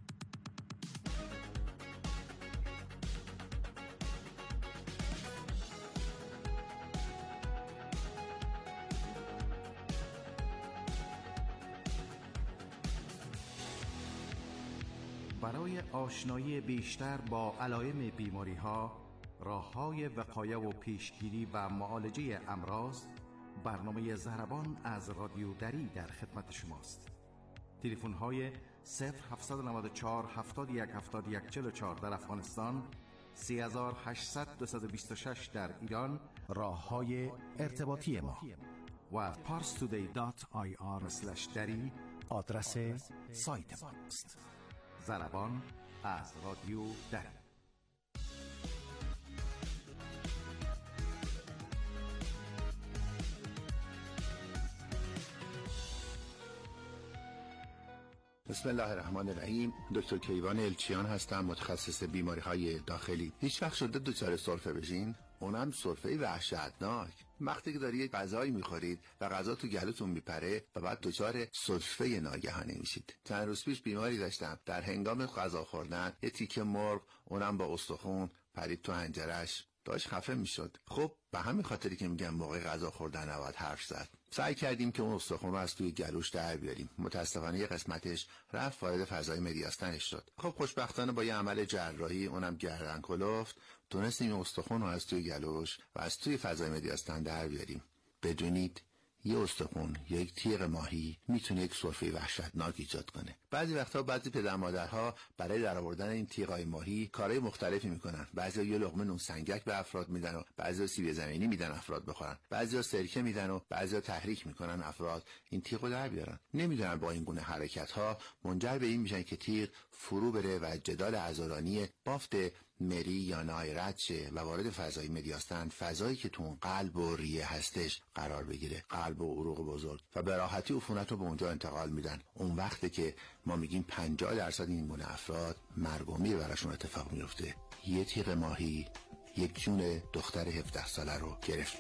برای آشنایی بیشتر با علائم بیماری‌ها، راه‌های وقایه و پیشگیری و معالجه امراض، برنامه ضربان از رادیو دری در خدمت شماست. تلفن‌های 0794 71 71 44 در افغانستان، 3800 226 در ایران راه‌های ارتباطی ما و parstoday.ir/dari آدرس سایت ما است. ضربان از رادیو دری. بسم الله الرحمن الرحیم. دکتر کیوان الچیان هستم، متخصص بیماری‌های داخلی. هیچ وقت شده دچار سرفه بشین؟ اونم سرفه وحشتناک. وقتی که دارید غذایی میخورید و غذا تو گلوتون میپره و بعد دچار سرفه ناگهانی میشید. چند روز پیش بیماری داشتم، در هنگام غذا خوردن یه تیکه مرغ، اونم با استخوان، پرید تو حنجرش، داشت خفه میشد. خب به همین خاطری که میگم موقع غذا خوردن نباید حرف زد. سعی کردیم که اون استخوان رو از توی گلوش در بیاریم. متاسفانه یه قسمتش رفت وارد فضای مدیاستنش شد. خب خوشبختانه با یه عمل جراحی، اونم گردن کلفت، تونستیم این استخوان رو از توی گلوش و از توی فضای مدیاستن در بیاریم. بدونید یه استخوان، یک تیغ ماهی میتونه یک سرفه وحشتناک ایجاد کنه. بعضی وقتا بعضی پدر مادرها برای درآوردن این تیغای ماهی کارهای مختلفی میکنن. بعضیا یه لقمه نون سنگک به افراد میدن و بعضیا سیب زمینی میدن افراد بخورن. بعضیا سرکه میدن و بعضیا تحریک میکنن افراد این تیغو در بیارن. نمیدونن با این گونه حرکت ها منجر به این میشن که تیغ فرو بره و جدال عضلانی بافت مری یا نای رد شه و وارد فضای مدیاستن، فضایی که تو اون قلب و ریه هستش قرار بگیره، قلب و عروق بزرگ، و به راحتی عفونت رو به اونجا انتقال میدن. اون وقته که ما میگیم 50% این گونه افراد مرگ و میر براشون اتفاق میفته. یه تیغ ماهی یک جون دختر 17 ساله رو گرفت.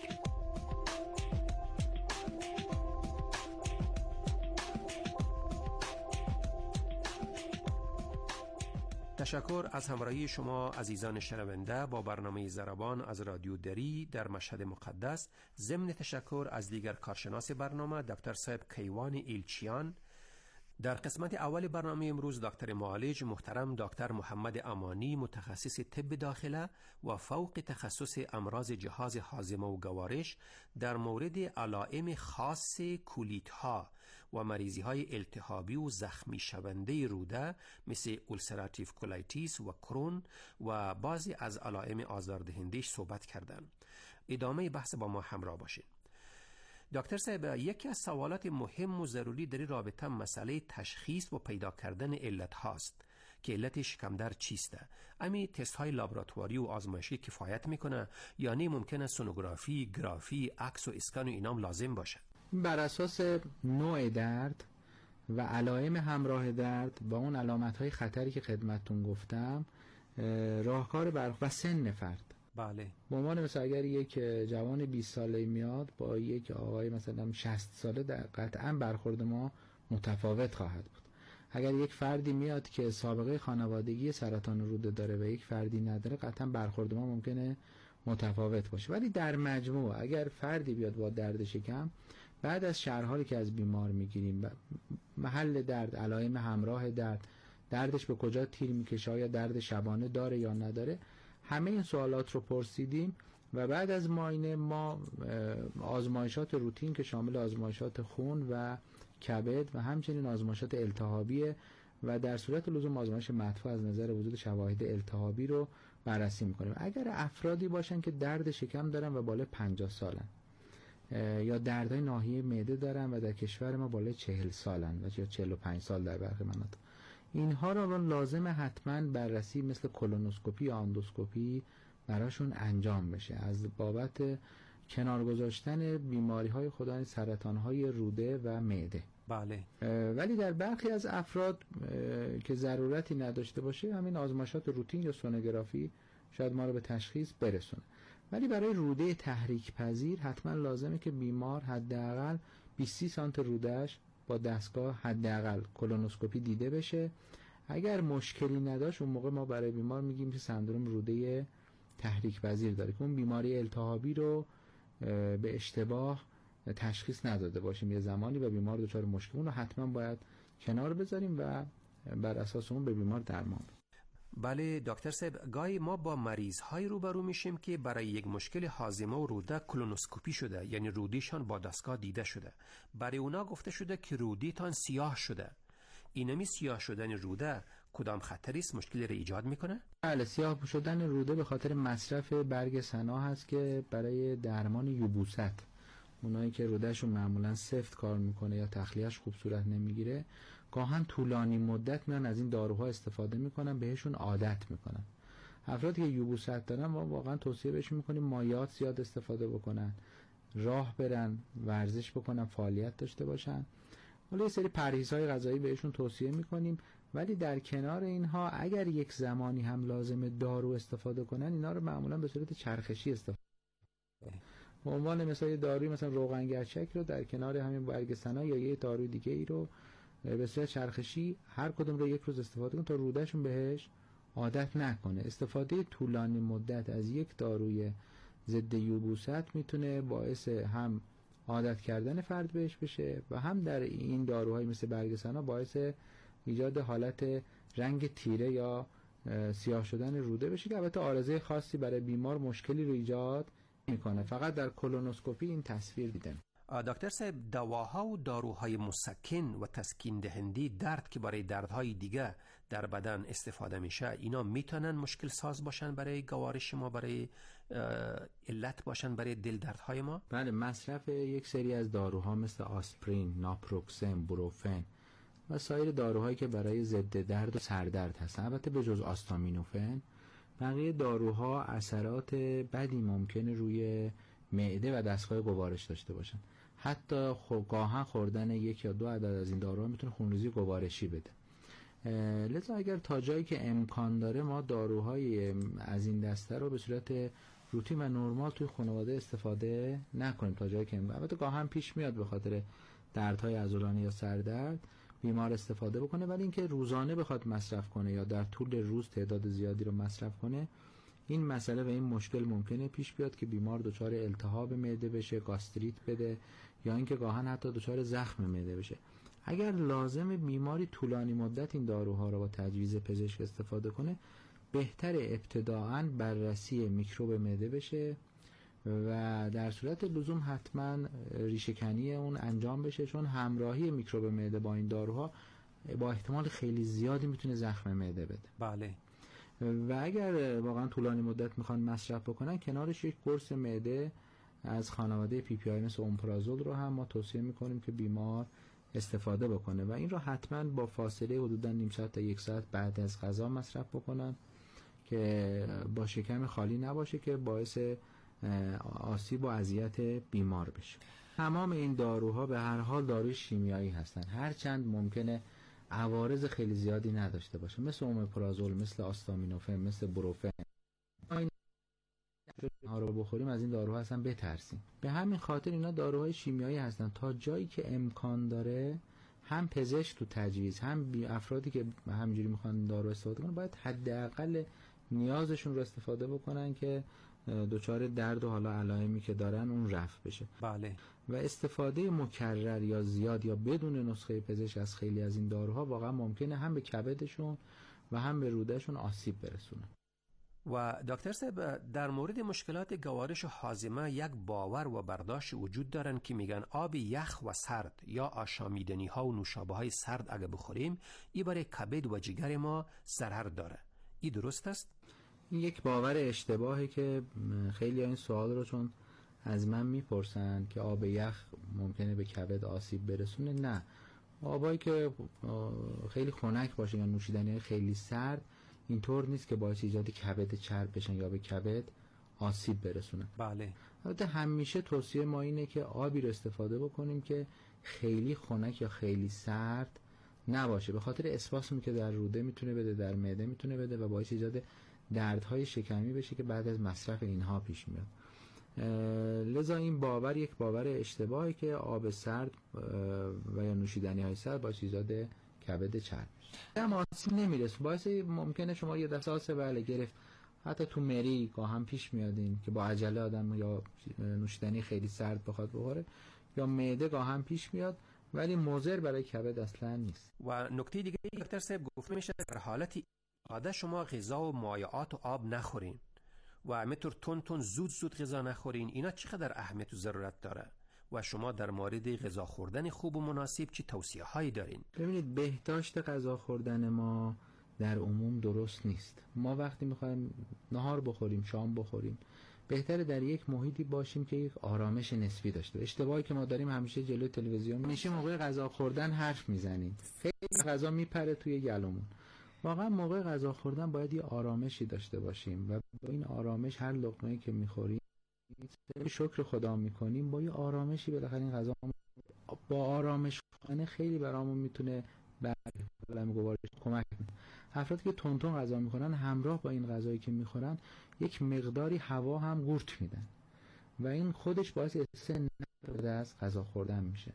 تشکر از همراهی شما عزیزان شنونده با برنامه ضربان از رادیو دری در مشهد مقدس. ضمن تشکر از دیگر کارشناس برنامه دکتر صاحب کیوان ایلچیان. در قسمت اول برنامه امروز دکتر معالج محترم دکتر محمد امانی، متخصص طب داخله و فوق تخصص امراض جهاز هاضمه و گوارش، در مورد علائم خاص کولیت‌ها و مریضی‌های التهابی و زخمی شونده روده مثل اولسراتیو کولایتیس و کرون و بعضی از علائم آزاردهنده‌اش صحبت کردند. ادامه بحث با ما همراه باشید. دکتر صاحب، یکی از سوالات مهم و ضروری در این رابطه مسئله تشخیص و پیدا کردن علت هاست که علت شکمدر چیسته. امی تست های لابراتواری و آزمایشی کفایت میکنه یا نه ممکنه سونوگرافی، گرافی، عکس و اسکن و اینام لازم باشه؟ بر اساس نوع درد و علائم همراه درد با اون علامت های خطری که خدمتتون گفتم، راهکار و سن فرد بله. به عنوان مثلا اگر یک جوان 20 ساله میاد با یک آقای مثلا 60 ساله، در قطعا برخورد ما متفاوت خواهد بود. اگر یک فردی میاد که سابقه خانوادگی سرطان روده داره و یک فردی نداره، قطعا برخورد ما ممکنه متفاوت باشه. ولی در مجموع اگر فردی بیاد با درد شکم، بعد از شرحالی که از بیمار میگیریم، محل درد، علائم همراه درد، دردش به کجا تیر میکشه، آیا درد شبانه داره یا نداره، همه این سوالات رو پرسیدیم و بعد از معاینه ما آزمایشات روتین که شامل آزمایشات خون و کبد و همچنین آزمایشات التهابی و در صورت لزوم آزمایش مدفوع از نظر وجود شواهد التهابی رو بررسی میکنیم. اگر افرادی باشن که درد شکم دارن و بالای 50 سالن یا دردهای ناحیه معده دارن و در کشور ما بالای 40 سالن و یا 45 سال در برخی مناطق، اینها را لازم حتما بررسی مثل کولونوسکوپی یا اندوسکوپی براشون انجام بشه از بابت کنار گذاشتن بیماری‌های خودآگاه سرطان‌های روده و معده. بله. ولی در برخی از افراد که ضرورتی نداشته باشه، همین آزمایشات روتین یا سونوگرافی شاید ما رو به تشخیص برسونه. ولی برای روده تحریک پذیر حتما لازمه که بیمار حداقل 20 سانت رودهش با دستگاه حداقل کولونوسکوپی دیده بشه. اگر مشکلی نداشت، اون موقع ما برای بیمار میگیم که سندرم روده تحریک پذیر داره، که اون بیماری التهابی رو به اشتباه تشخیص نداده باشیم یه زمانی و بیمار دچار مشکل، اون رو حتما باید کنار بذاریم و بر اساس اون به بیمار درمان بدیم. بله دکتر صاحب، گاهی ما با مریض های روبرو میشیم که برای یک مشکل هاضمه و روده کولونوسکوپی شده، یعنی رودیشان با دستگاه دیده شده. برای اونا گفته شده که رودیتان سیاه شده. اینمی سیاه شدن روده کدام خطری است، مشکلی را ایجاد میکنه؟ بله، سیاه شدن روده به خاطر مصرف برگ سنا هست که برای درمان یبوست، اونایی که رودهشون معمولا سفت کار میکنه یا تخلیهش خوب صورت نمیگیره، گاهن طولانی مدت میان از این داروها استفاده میکنن، بهشون عادت میکنن. افرادی که یبوست دارن ما واقعا توصیه بهشون میکنیم مایعات زیاد استفاده بکنن، راه برن، ورزش بکنن، فعالیت داشته باشن. حالا یه سری پرهیزهای غذایی بهشون توصیه میکنیم، ولی در کنار اینها اگر یک زمانی هم لازم دارو استفاده کنن، اینا رو معمولا به صورت چرخشی استفاده کنن. به عنوان مثلا داروی مثلا روغن گچک رو در کنار همین برگ سنا یا یه داروی دیگه ای رو به صورت چرخشی هر کدوم رو یک روز استفاده کن تا رودهشون بهش عادت نکنه. استفاده طولانی مدت از یک داروی ضد یبوست میتونه باعث هم عادت کردن فرد بهش بشه و هم در این داروهای مثل برگ سنا باعث ایجاد حالت رنگ تیره یا سیاه شدن روده بشه که البته عارضه خاصی برای بیمار مشکلی رو ایجاد میکنه. فقط در کولونوسکوپی این تصویر دیدن. دکتر صاحب، دواها و داروهای مسکن و تسکین دهنده درد که برای دردهای دیگه در بدن استفاده میشه، اینا میتونن مشکل ساز باشن برای گوارش ما، برای علت باشن برای دل دردهای ما؟ بله، مصرف یک سری از داروها مثل آسپرین، ناپروکسن، بروفن و سایر داروهایی که برای ضد درد و سردرد هستن، البته به جز آستامینوفن، بقیه داروها اثرات بدی ممکنه روی معده و دستگاه گوارش داشته باشن. حتی گاهن خوردن یک یا دو عدد از این داروها میتونه خونریزی گوارشی بده. لذا اگر تا جایی که امکان داره ما داروهای از این دسته رو به صورت روتین و نرمال توی خانواده استفاده نکنیم تا جایی که امکان. البته گاهن پیش میاد به خاطر دردهای عضلانی یا سردرد بیمار استفاده بکنه، ولی اینکه روزانه بخواد مصرف کنه یا در طول روز تعداد زیادی رو مصرف کنه، این مسئله و این مشکل ممکنه پیش بیاد که بیمار دچار التهاب معده بشه، گاستریت بده یا اینکه گاهن حتی دچار زخم معده بشه. اگر لازم بیماری طولانی مدت این داروها رو با تجویز پزشک استفاده کنه، بهتر ابتداعاً بررسی میکروب معده بشه و در صورت لزوم حتما ریشه‌کنی اون انجام بشه، چون همراهی میکروب معده با این داروها با احتمال خیلی زیادی میتونه زخم معده بده. بله. و اگر واقعا طولانی مدت میخوان مصرف بکنن، کنارش یک قرص معده از خانواده پی پی آی مثل اومپرازول رو هم ما توصیه میکنیم که بیمار استفاده بکنه و این رو حتما با فاصله حدودا نیم ساعت تا یک ساعت بعد از غذا مصرف بکنن که با شکم خالی نباشه که باعث آسیب و اذیت بیمار بشه. تمام این داروها به هر حال داروی شیمیایی هستن، هرچند ممکنه عوارض خیلی زیادی نداشته باشه، مثل اومپرازول، مثل آستامینوفن، مثل بروفن. ها رو بخوریم از این داروها اصلا بترسیم. به همین خاطر اینا داروهای شیمیایی هستن. تا جایی که امکان داره هم پزشک تو تجویز، هم افرادی که همینجوری میخوان دارو استفاده کنن باید حداقل نیازشون رو استفاده بکنن که دچار درد و حالا علائمی که دارن اون رفع بشه. بله. و استفاده مکرر یا زیاد یا بدون نسخه پزشک از خیلی از این داروها واقعا ممکنه هم به کبدشون و هم به رودهشون آسیب برسونه. و دکتر صاحب در مورد مشکلات گوارش و هاضمه یک باور و برداشت وجود دارن که میگن آب یخ و سرد یا آشامیدنی ها و نوشابه های سرد اگه بخوریم این برای کبد و جگر ما ضرر داره. این درست است؟ این یک باور اشتباهه که خیلی این سوال رو چون از من میپرسن که آب یخ ممکنه به کبد آسیب برسونه. نه، آبایی که خیلی خنک باشه یا نوشیدنی خیلی سرد اینطور نیست که باعث ایجاد کبد چرب بشن یا به کبد آسیب برسونن. بله. البته همیشه توصیه ما اینه که آبی رو استفاده بکنیم که خیلی خنک یا خیلی سرد نباشه، به خاطر اسپاسمی که در روده میتونه بده، در معده میتونه بده و باعث ایجاد دردهای شکمی بشه که بعد از مصرف اینها پیش میاد. لذا این باور یک باور اشتباهی که آب سرد و یا نوشیدنی های سرد باعث ایجاد کبد چرب بشه. اما آسیب نمیرسه، باعث ممکنه شما یه دفعه ساس بله گرفت، حتی تو مری گاهم پیش میادین که با عجله آدم یا نوشیدنی خیلی سرد بخواد بخوره یا معده گاهم پیش میاد، ولی مضر برای کبد اصلا نیست. و نکته دیگه دکتر صاحب گفته میشه در حالت عاده شما غذا و مایعات و آب نخورین و همینطور تون زود غذا نخورین. اینا چقدر اهمیت و ضرورت داره و شما در مورد غذا خوردن خوب و مناسب چی توصیه هایی دارین؟ ببینید بهداشت غذا خوردن ما در عموم درست نیست. ما وقتی میخوایم نهار بخوریم، شام بخوریم، بهتره در یک محیطی باشیم که یک آرامش نسبی داشته. اشتباهی که ما داریم همیشه جلوی تلویزیون میشه موقع غذا خوردن حرف میزنیم، خیلی غذا میپره توی گلومون. واقعا موقع غذا خوردن باید یه آرامشی داشته باشیم و با این آرامش هر لقمه‌ای که میخوریم شکر خدا میکنیم، با یه آرامشی بالاخره این غذا با آرامش خوردن خیلی برامون میتونه علائم گوارش کمک کنه. افرادی که تون غذا میخورن همراه با این غذایی که میخورن یک مقداری هوا هم قورت میدن و این خودش باعث استرس از غذا خوردن میشه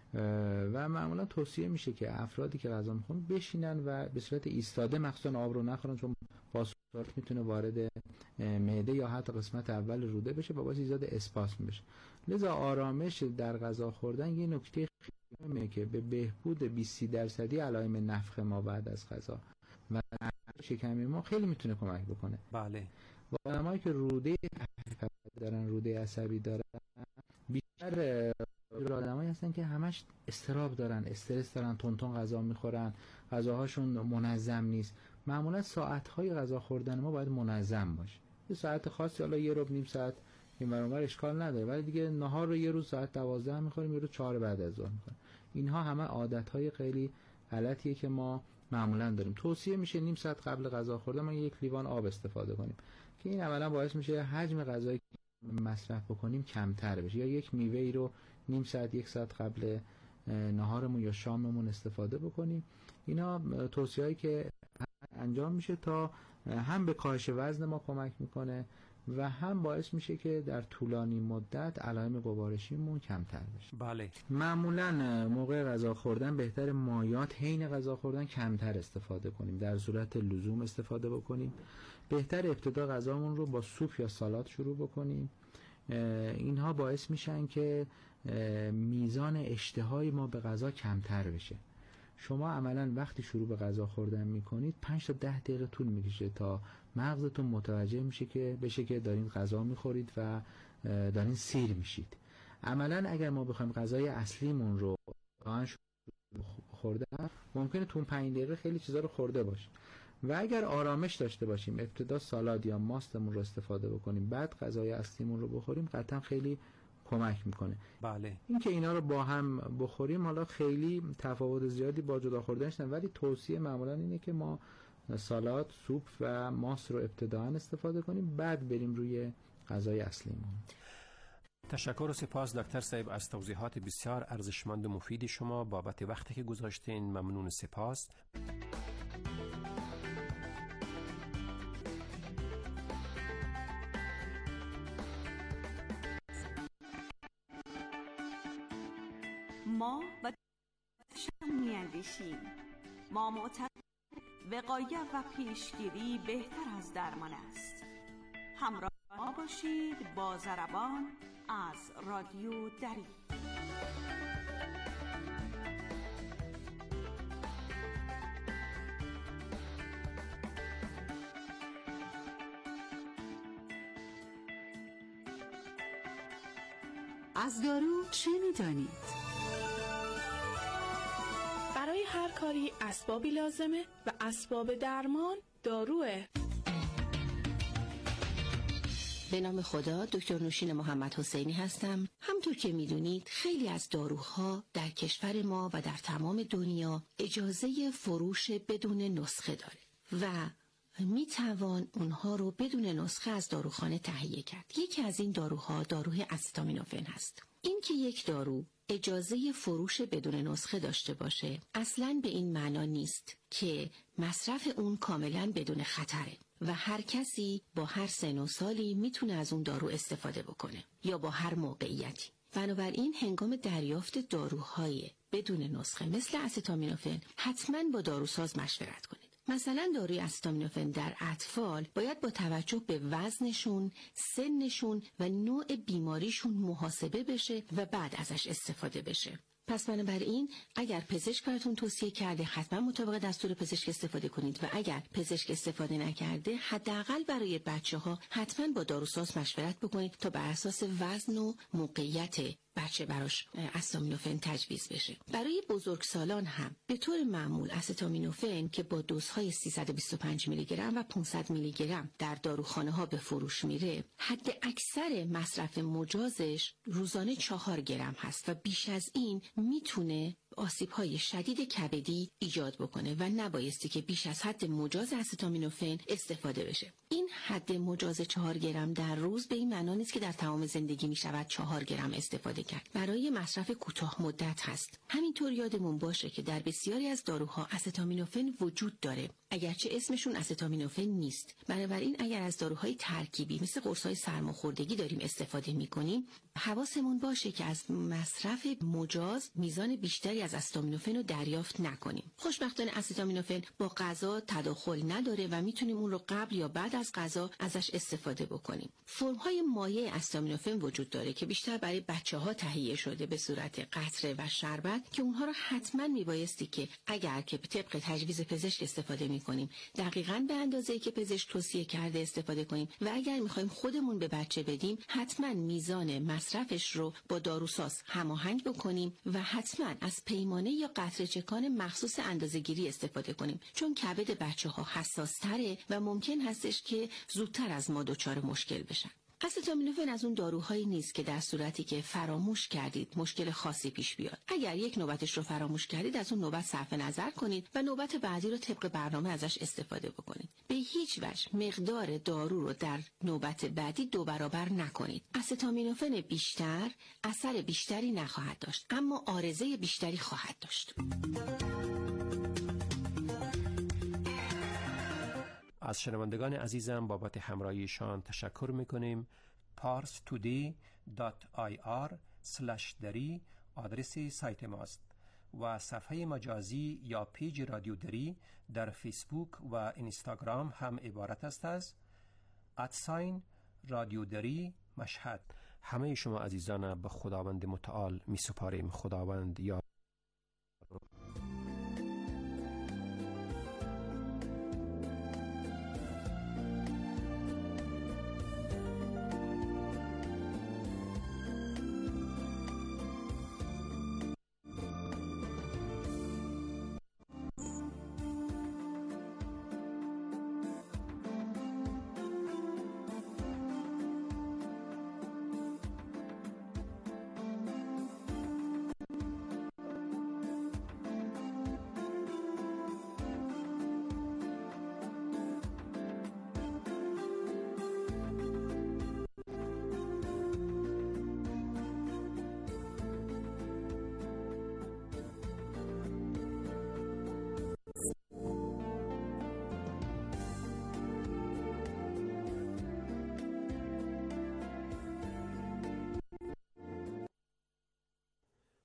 و معمولا توصیه میشه که افرادی که غذا میخورن بشینن و به صورت ایستاده مخصوصا آب رو نخورن، چون فاسفورات میتونه وارد معده یا حتی قسمت اول روده بشه و باعث ایجاد اسپاسم بشه. لذا آرامش در غذا خوردن یه نکته خیلی مهمه که به بهبود 20% علائم نفخ ما بعد از غذا و شکمی ما خیلی میتونه کمک بکنه. بله. و آدمایی که روده دارن، روده عصبی دارن، بیشتر آدمایی هستن که همش اضطراب دارن، استرس دارن، تون غذا میخورن، غذاهاشون منظم نیست. معمولا ساعت‌های غذا خوردن ما باید منظم باشه. یه ساعت خاصی، حالا یه ربع نیم ساعت این برابر اشکال نداره، ولی دیگه نهار رو یه روز ساعت 12 میخوریم، یه روز 4 بعد از ظهر میخوریم. اینها همه عادت‌های خیلی غلطیه که ما معمولا داریم. توصیه میشه نیم ساعت قبل غذا خوردن ما یک لیوان آب استفاده کنیم که این عملا باعث میشه حجم غذایی که مصرف بکنیم کمتر بشه، یا یک میوه‌ای رو نیم ساعت یک ساعت قبل نهارمون یا شاممون استفاده بکنیم. اینا توصیه‌ای که انجام میشه تا هم به کاهش وزن ما کمک میکنه و هم باعث میشه که در طولانی مدت علائم گوارشیمون کمتر بشه. بله. معمولا موقع غذا خوردن بهتر مایعات حین غذا خوردن کمتر استفاده کنیم، در صورت لزوم استفاده بکنیم. بهتر ابتدا غذامون رو با سوپ یا سالاد شروع بکنیم. اینها باعث میشن که میزان اشتهای ما به غذا کمتر بشه. شما عملا وقتی شروع به غذا خوردن میکنید 5 تا 10 دقیقه طول میکشه تا مغزتون متوجه بشه که دارین غذا میخورید و دارین سیر میشید. عملا اگر ما بخوایم غذای اصلیمون رو خوردن ممکنه تو 5 دقیقه خیلی چیزا رو خورده باشیم و اگر آرامش داشته باشیم ابتدا سالاد یا ماستمون رو استفاده بکنیم بعد غذای اصلیمون رو بخوریم قطعا خیلی کمک میکنه. بله. این که اینا رو با هم بخوریم حالا خیلی تفاوت زیادی با جدا خوردنش نداره، ولی توصیه معمولا اینه که ما سالاد، سوپ و ماست رو ابتداً استفاده کنیم بعد بریم روی غذای اصلیمون. تشکر و سپاس دکتر صاحب از توضیحات بسیار ارزشمند و مفید شما. بابت وقتی که گذاشتین ممنون و سپاس. ما و شما می‌اندیشیم. ما معتقد وقایت و پیشگیری بهتر از درمان است. همراه ما باشید با ضربان از رادیو دری. از دارو چه می‌دانید؟ برای هر کاری اسبابی لازمه و اسباب درمان داروه. به نام خدا، دکتر نوشین محمد حسینی هستم. همطور که میدونید خیلی از داروها در کشور ما و در تمام دنیا اجازه فروش بدون نسخه داره و میتوان اونها رو بدون نسخه از داروخانه تهیه کرد. یکی از این داروها داروی استامینوفن هست. این که یک دارو اجازه فروش بدون نسخه داشته باشه اصلاً به این معنا نیست که مصرف اون کاملاً بدون خطره و هر کسی با هر سن و سالی میتونه از اون دارو استفاده بکنه یا با هر موقعیتی. بنابراین هنگام دریافت داروهای بدون نسخه مثل استامینوفن حتماً با داروساز مشورت کنید. مثلا داروی استامینوفن در اطفال باید با توجه به وزنشون، سنشون و نوع بیماریشون محاسبه بشه و بعد ازش استفاده بشه. پس بنابراین اگر پزشک براتون توصیه کرده حتما مطابق دستور پزشک استفاده کنید و اگر پزشک استفاده نکرده حداقل برای بچه‌ها حتما با داروساز مشورت بکنید تا بر اساس وزن و موقعیت بچه براش استامینوفن تجویز بشه. برای بزرگسالان هم به طور معمول استامینوفن که با دوزهای 325 میلی گرم و 500 میلی گرم در داروخانه ها به فروش میره، حد اکثر مصرف مجازش روزانه 4 گرم هست و بیش از این میتونه آسیب‌های شدید کبدی ایجاد بکنه و نبایستی که بیش از حد مجاز استامینوفن استفاده بشه. این حد مجاز 4 گرم در روز به این معنی نیست که در تمام زندگی میشود 4 گرم استفاده کرد. برای مصرف کوتاه مدت هست. همینطور یادمون باشه که در بسیاری از داروها استامینوفن وجود داره، اگرچه اسمشون استامینوفن نیست. بنابراین اگر از داروهای ترکیبی مثل قرص‌های سرماخوردگی داریم استفاده می‌کنیم، حواسمون باشه که از مصرف مجاز میزان بیشتری از استامینوفن رو دریافت نکنیم. خوشبختانه استامینوفن با غذا تداخل نداره و میتونیم اون رو قبل یا بعد از غذا ازش استفاده بکنیم. فرم‌های مایع استامینوفن وجود داره که بیشتر برای بچه‌ها تهیه شده به صورت قطره و شربت که اونها رو حتما میبایستی که اگر که طبق تجویز پزشک استفاده میکنیم دقیقاً به اندازه‌ای که پزشک توصیه کرده استفاده کنیم و اگر میخوایم خودمون به بچه بدیم حتما میزان مصرفش رو با داروساز هماهنگ بکنیم و حتما از پیمانه یا قطره چکان مخصوص اندازه‌گیری استفاده کنیم، چون کبد بچه‌ها حساس‌تره و ممکن هستش که زودتر از ما دچار مشکل بشن. استامینوفن از اون داروهایی نیست که در صورتی که فراموش کردید مشکل خاصی پیش بیاد. اگر یک نوبتش رو فراموش کردید از اون نوبت صرف نظر کنید و نوبت بعدی رو طبق برنامه ازش استفاده بکنید. به هیچ وجه مقدار دارو رو در نوبت بعدی 2 برابر نکنید. استامینوفن بیشتر اثر بیشتری نخواهد داشت، اما عارضه بیشتری خواهد داشت. از شنوندگان عزیزم بابت همراهیشان تشکر میکنیم. parstoday.ir/dari آدرس سایت ماست و صفحه مجازی یا پیج رادیو دری در فیسبوک و اینستاگرام هم عبارت است از رادیو دری مشهد. همه شما عزیزان به خداوند متعال می سپاریم. خداوند یا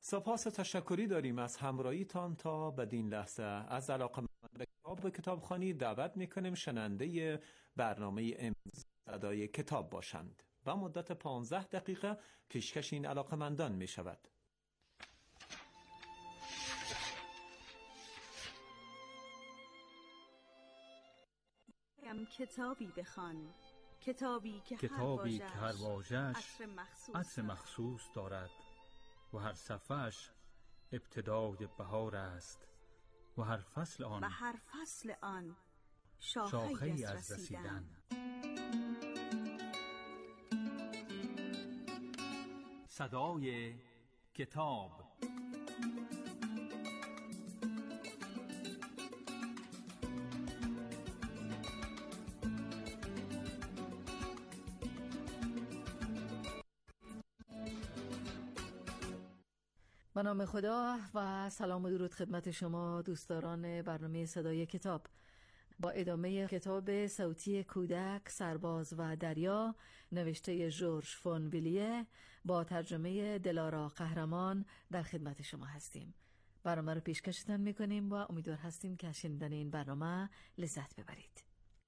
سپاس و تشکری داریم از همراهیتان تا بدین لحظه. از علاقه‌مند به کتاب و کتابخوانی دعوت می‌کنیم شنونده برنامه امروز صدای کتاب باشند و مدت 15 دقیقه پیشکش این علاقه‌مندان می‌شود. کتابی بخوان، کتابی که هر واژه‌اش عطر مخصوص دارد و هر صفحه‌اش ابتدای بهار است و هر فصل آن شاخه‌ای از رسیدن. صدای کتاب. به نام خدا و سلام و درود خدمت شما دوستداران برنامه صدای کتاب. با ادامه کتاب صوتی کودک، سرباز و دریا نوشته ژورژ فون ویلیه با ترجمه دلارا قهرمان در خدمت شما هستیم. برنامه رو پیشکشتان میکنیم و امیدوار هستیم که شنیدن این برنامه لذت ببرید.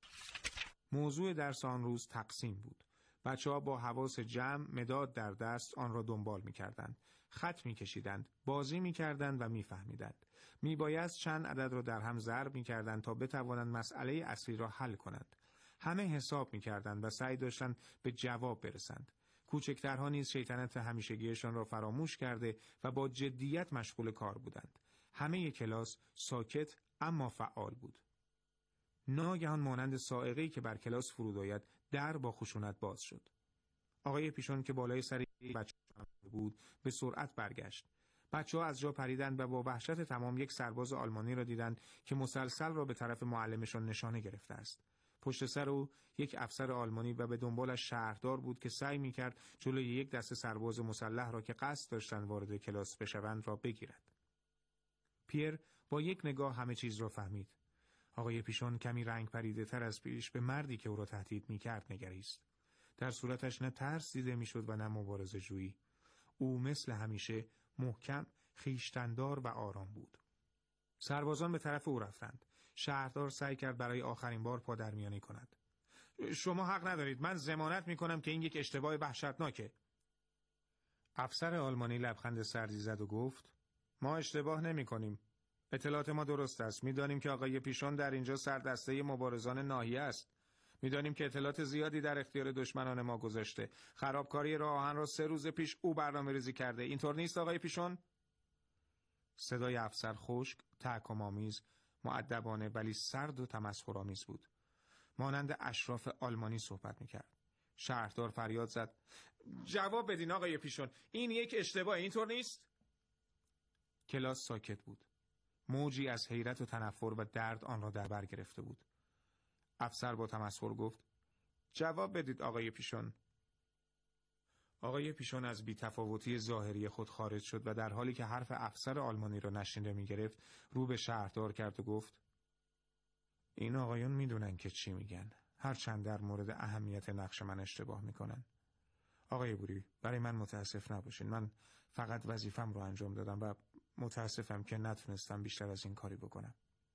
موضوع درس آن روز تقسیم بود. بچه‌ها با حواس جمع مداد در دست آن را دنبال می‌کردند. خط می‌کشیدند، بازی می‌کردند و می‌فهمیدند. میبایست چند عدد را در هم ضرب می‌کردند تا بتوانند مسئله اصلی را حل کنند. همه حساب می‌کردند و سعی داشتند به جواب برسند. کوچکترها نیز شیطنت همیشگیشان را فراموش کرده و با جدیت مشغول کار بودند. همه کلاس ساکت اما فعال بود. ناگهان مانند صاعقه‌ای که بر کلاس فرود آید در با خشونت باز شد. آقای پیشون که بالای سر بچه‌ها بود به سرعت برگشت. بچه‌ها از جا پریدند و با وحشت تمام یک سرباز آلمانی را دیدند که مسلسل را به طرف معلمشان نشانه گرفته است. پشت سر او یک افسر آلمانی و به دنبالش شهردار بود که سعی می‌کرد جلوی یک دسته سرباز مسلح را که قصد داشتند وارد کلاس بشوند را بگیرد. پیر با یک نگاه همه چیز را فهمید. آقای پیشون کمی رنگ پریده تر از پیش به مردی که او را تهدید می‌کرد نگریست. در صورتش نه ترس دیده می‌شد و نه مبارزه جویی. او مثل همیشه محکم، خویشتن‌دار و آرام بود. سربازان به طرف او رفتند. شهردار سعی کرد برای آخرین بار پادرمیانی کند. شما حق ندارید. من ضمانت می‌کنم که این یک اشتباه وحشتناکه. افسر آلمانی لبخند سردی زد و گفت: ما اشتباه نمی‌کنیم. اطلاعات ما درست است. می‌دانیم که آقای پیشون در اینجا سردسته مبارزان ناحیه است. می‌دانیم که اطلاعات زیادی در اختیار دشمنان ما گذاشته. خرابکاری راه آهن را 3 روز پیش او برنامه‌ریزی کرده. اینطور نیست آقای پیشون؟ صدای افسر خشک، تحکم‌آمیز، مؤدبانه ولی سرد و تمسخرآمیز بود. مانند اشراف آلمانی صحبت می‌کرد. شهردار فریاد زد: جواب بدین آقای پیشون. این یک اشتباه، اینطور نیست؟ کلاس ساکت بود. موجی از حیرت و تنفر و درد آن را در بر گرفته بود. افسر با تمسخر گفت: جواب بدید آقای پیشون. آقای پیشون از بی‌تفاوتی ظاهری خود خارج شد و در حالی که حرف افسر آلمانی را نشنیده می‌گرفت رو به شهردار کرد و گفت: این آقایون می‌دونن که چی میگن، هرچند در مورد اهمیت نقش من اشتباه می‌کنن. آقای بوری، برای من متاسف نباشین. من فقط وظیفم رو انجام دادم و متاسفم که نتونستم بیشتر از این کاری بکنم.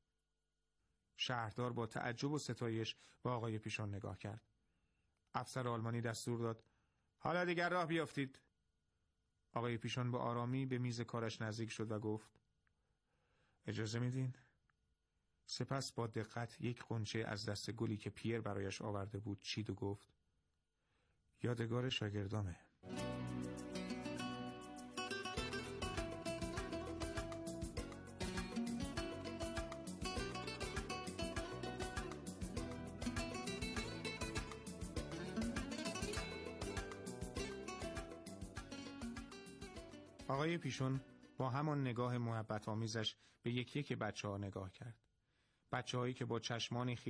شهردار با تعجب و ستایش به آقای پیشون نگاه کرد. افسر آلمانی دستور داد: حالا دیگر راه بیافتید. آقای پیشون به آرامی به میز کارش نزدیک شد و گفت: اجازه میدین؟ سپس با دقت یک غنچه از دست گلی که پیر برایش آورده بود چید و گفت: یادگار شاگردامه. آقای پیشون با همان نگاه محبت آمیزش به یکی که بچه‌ها نگاه کرد. بچه‌هایی که با چشمانی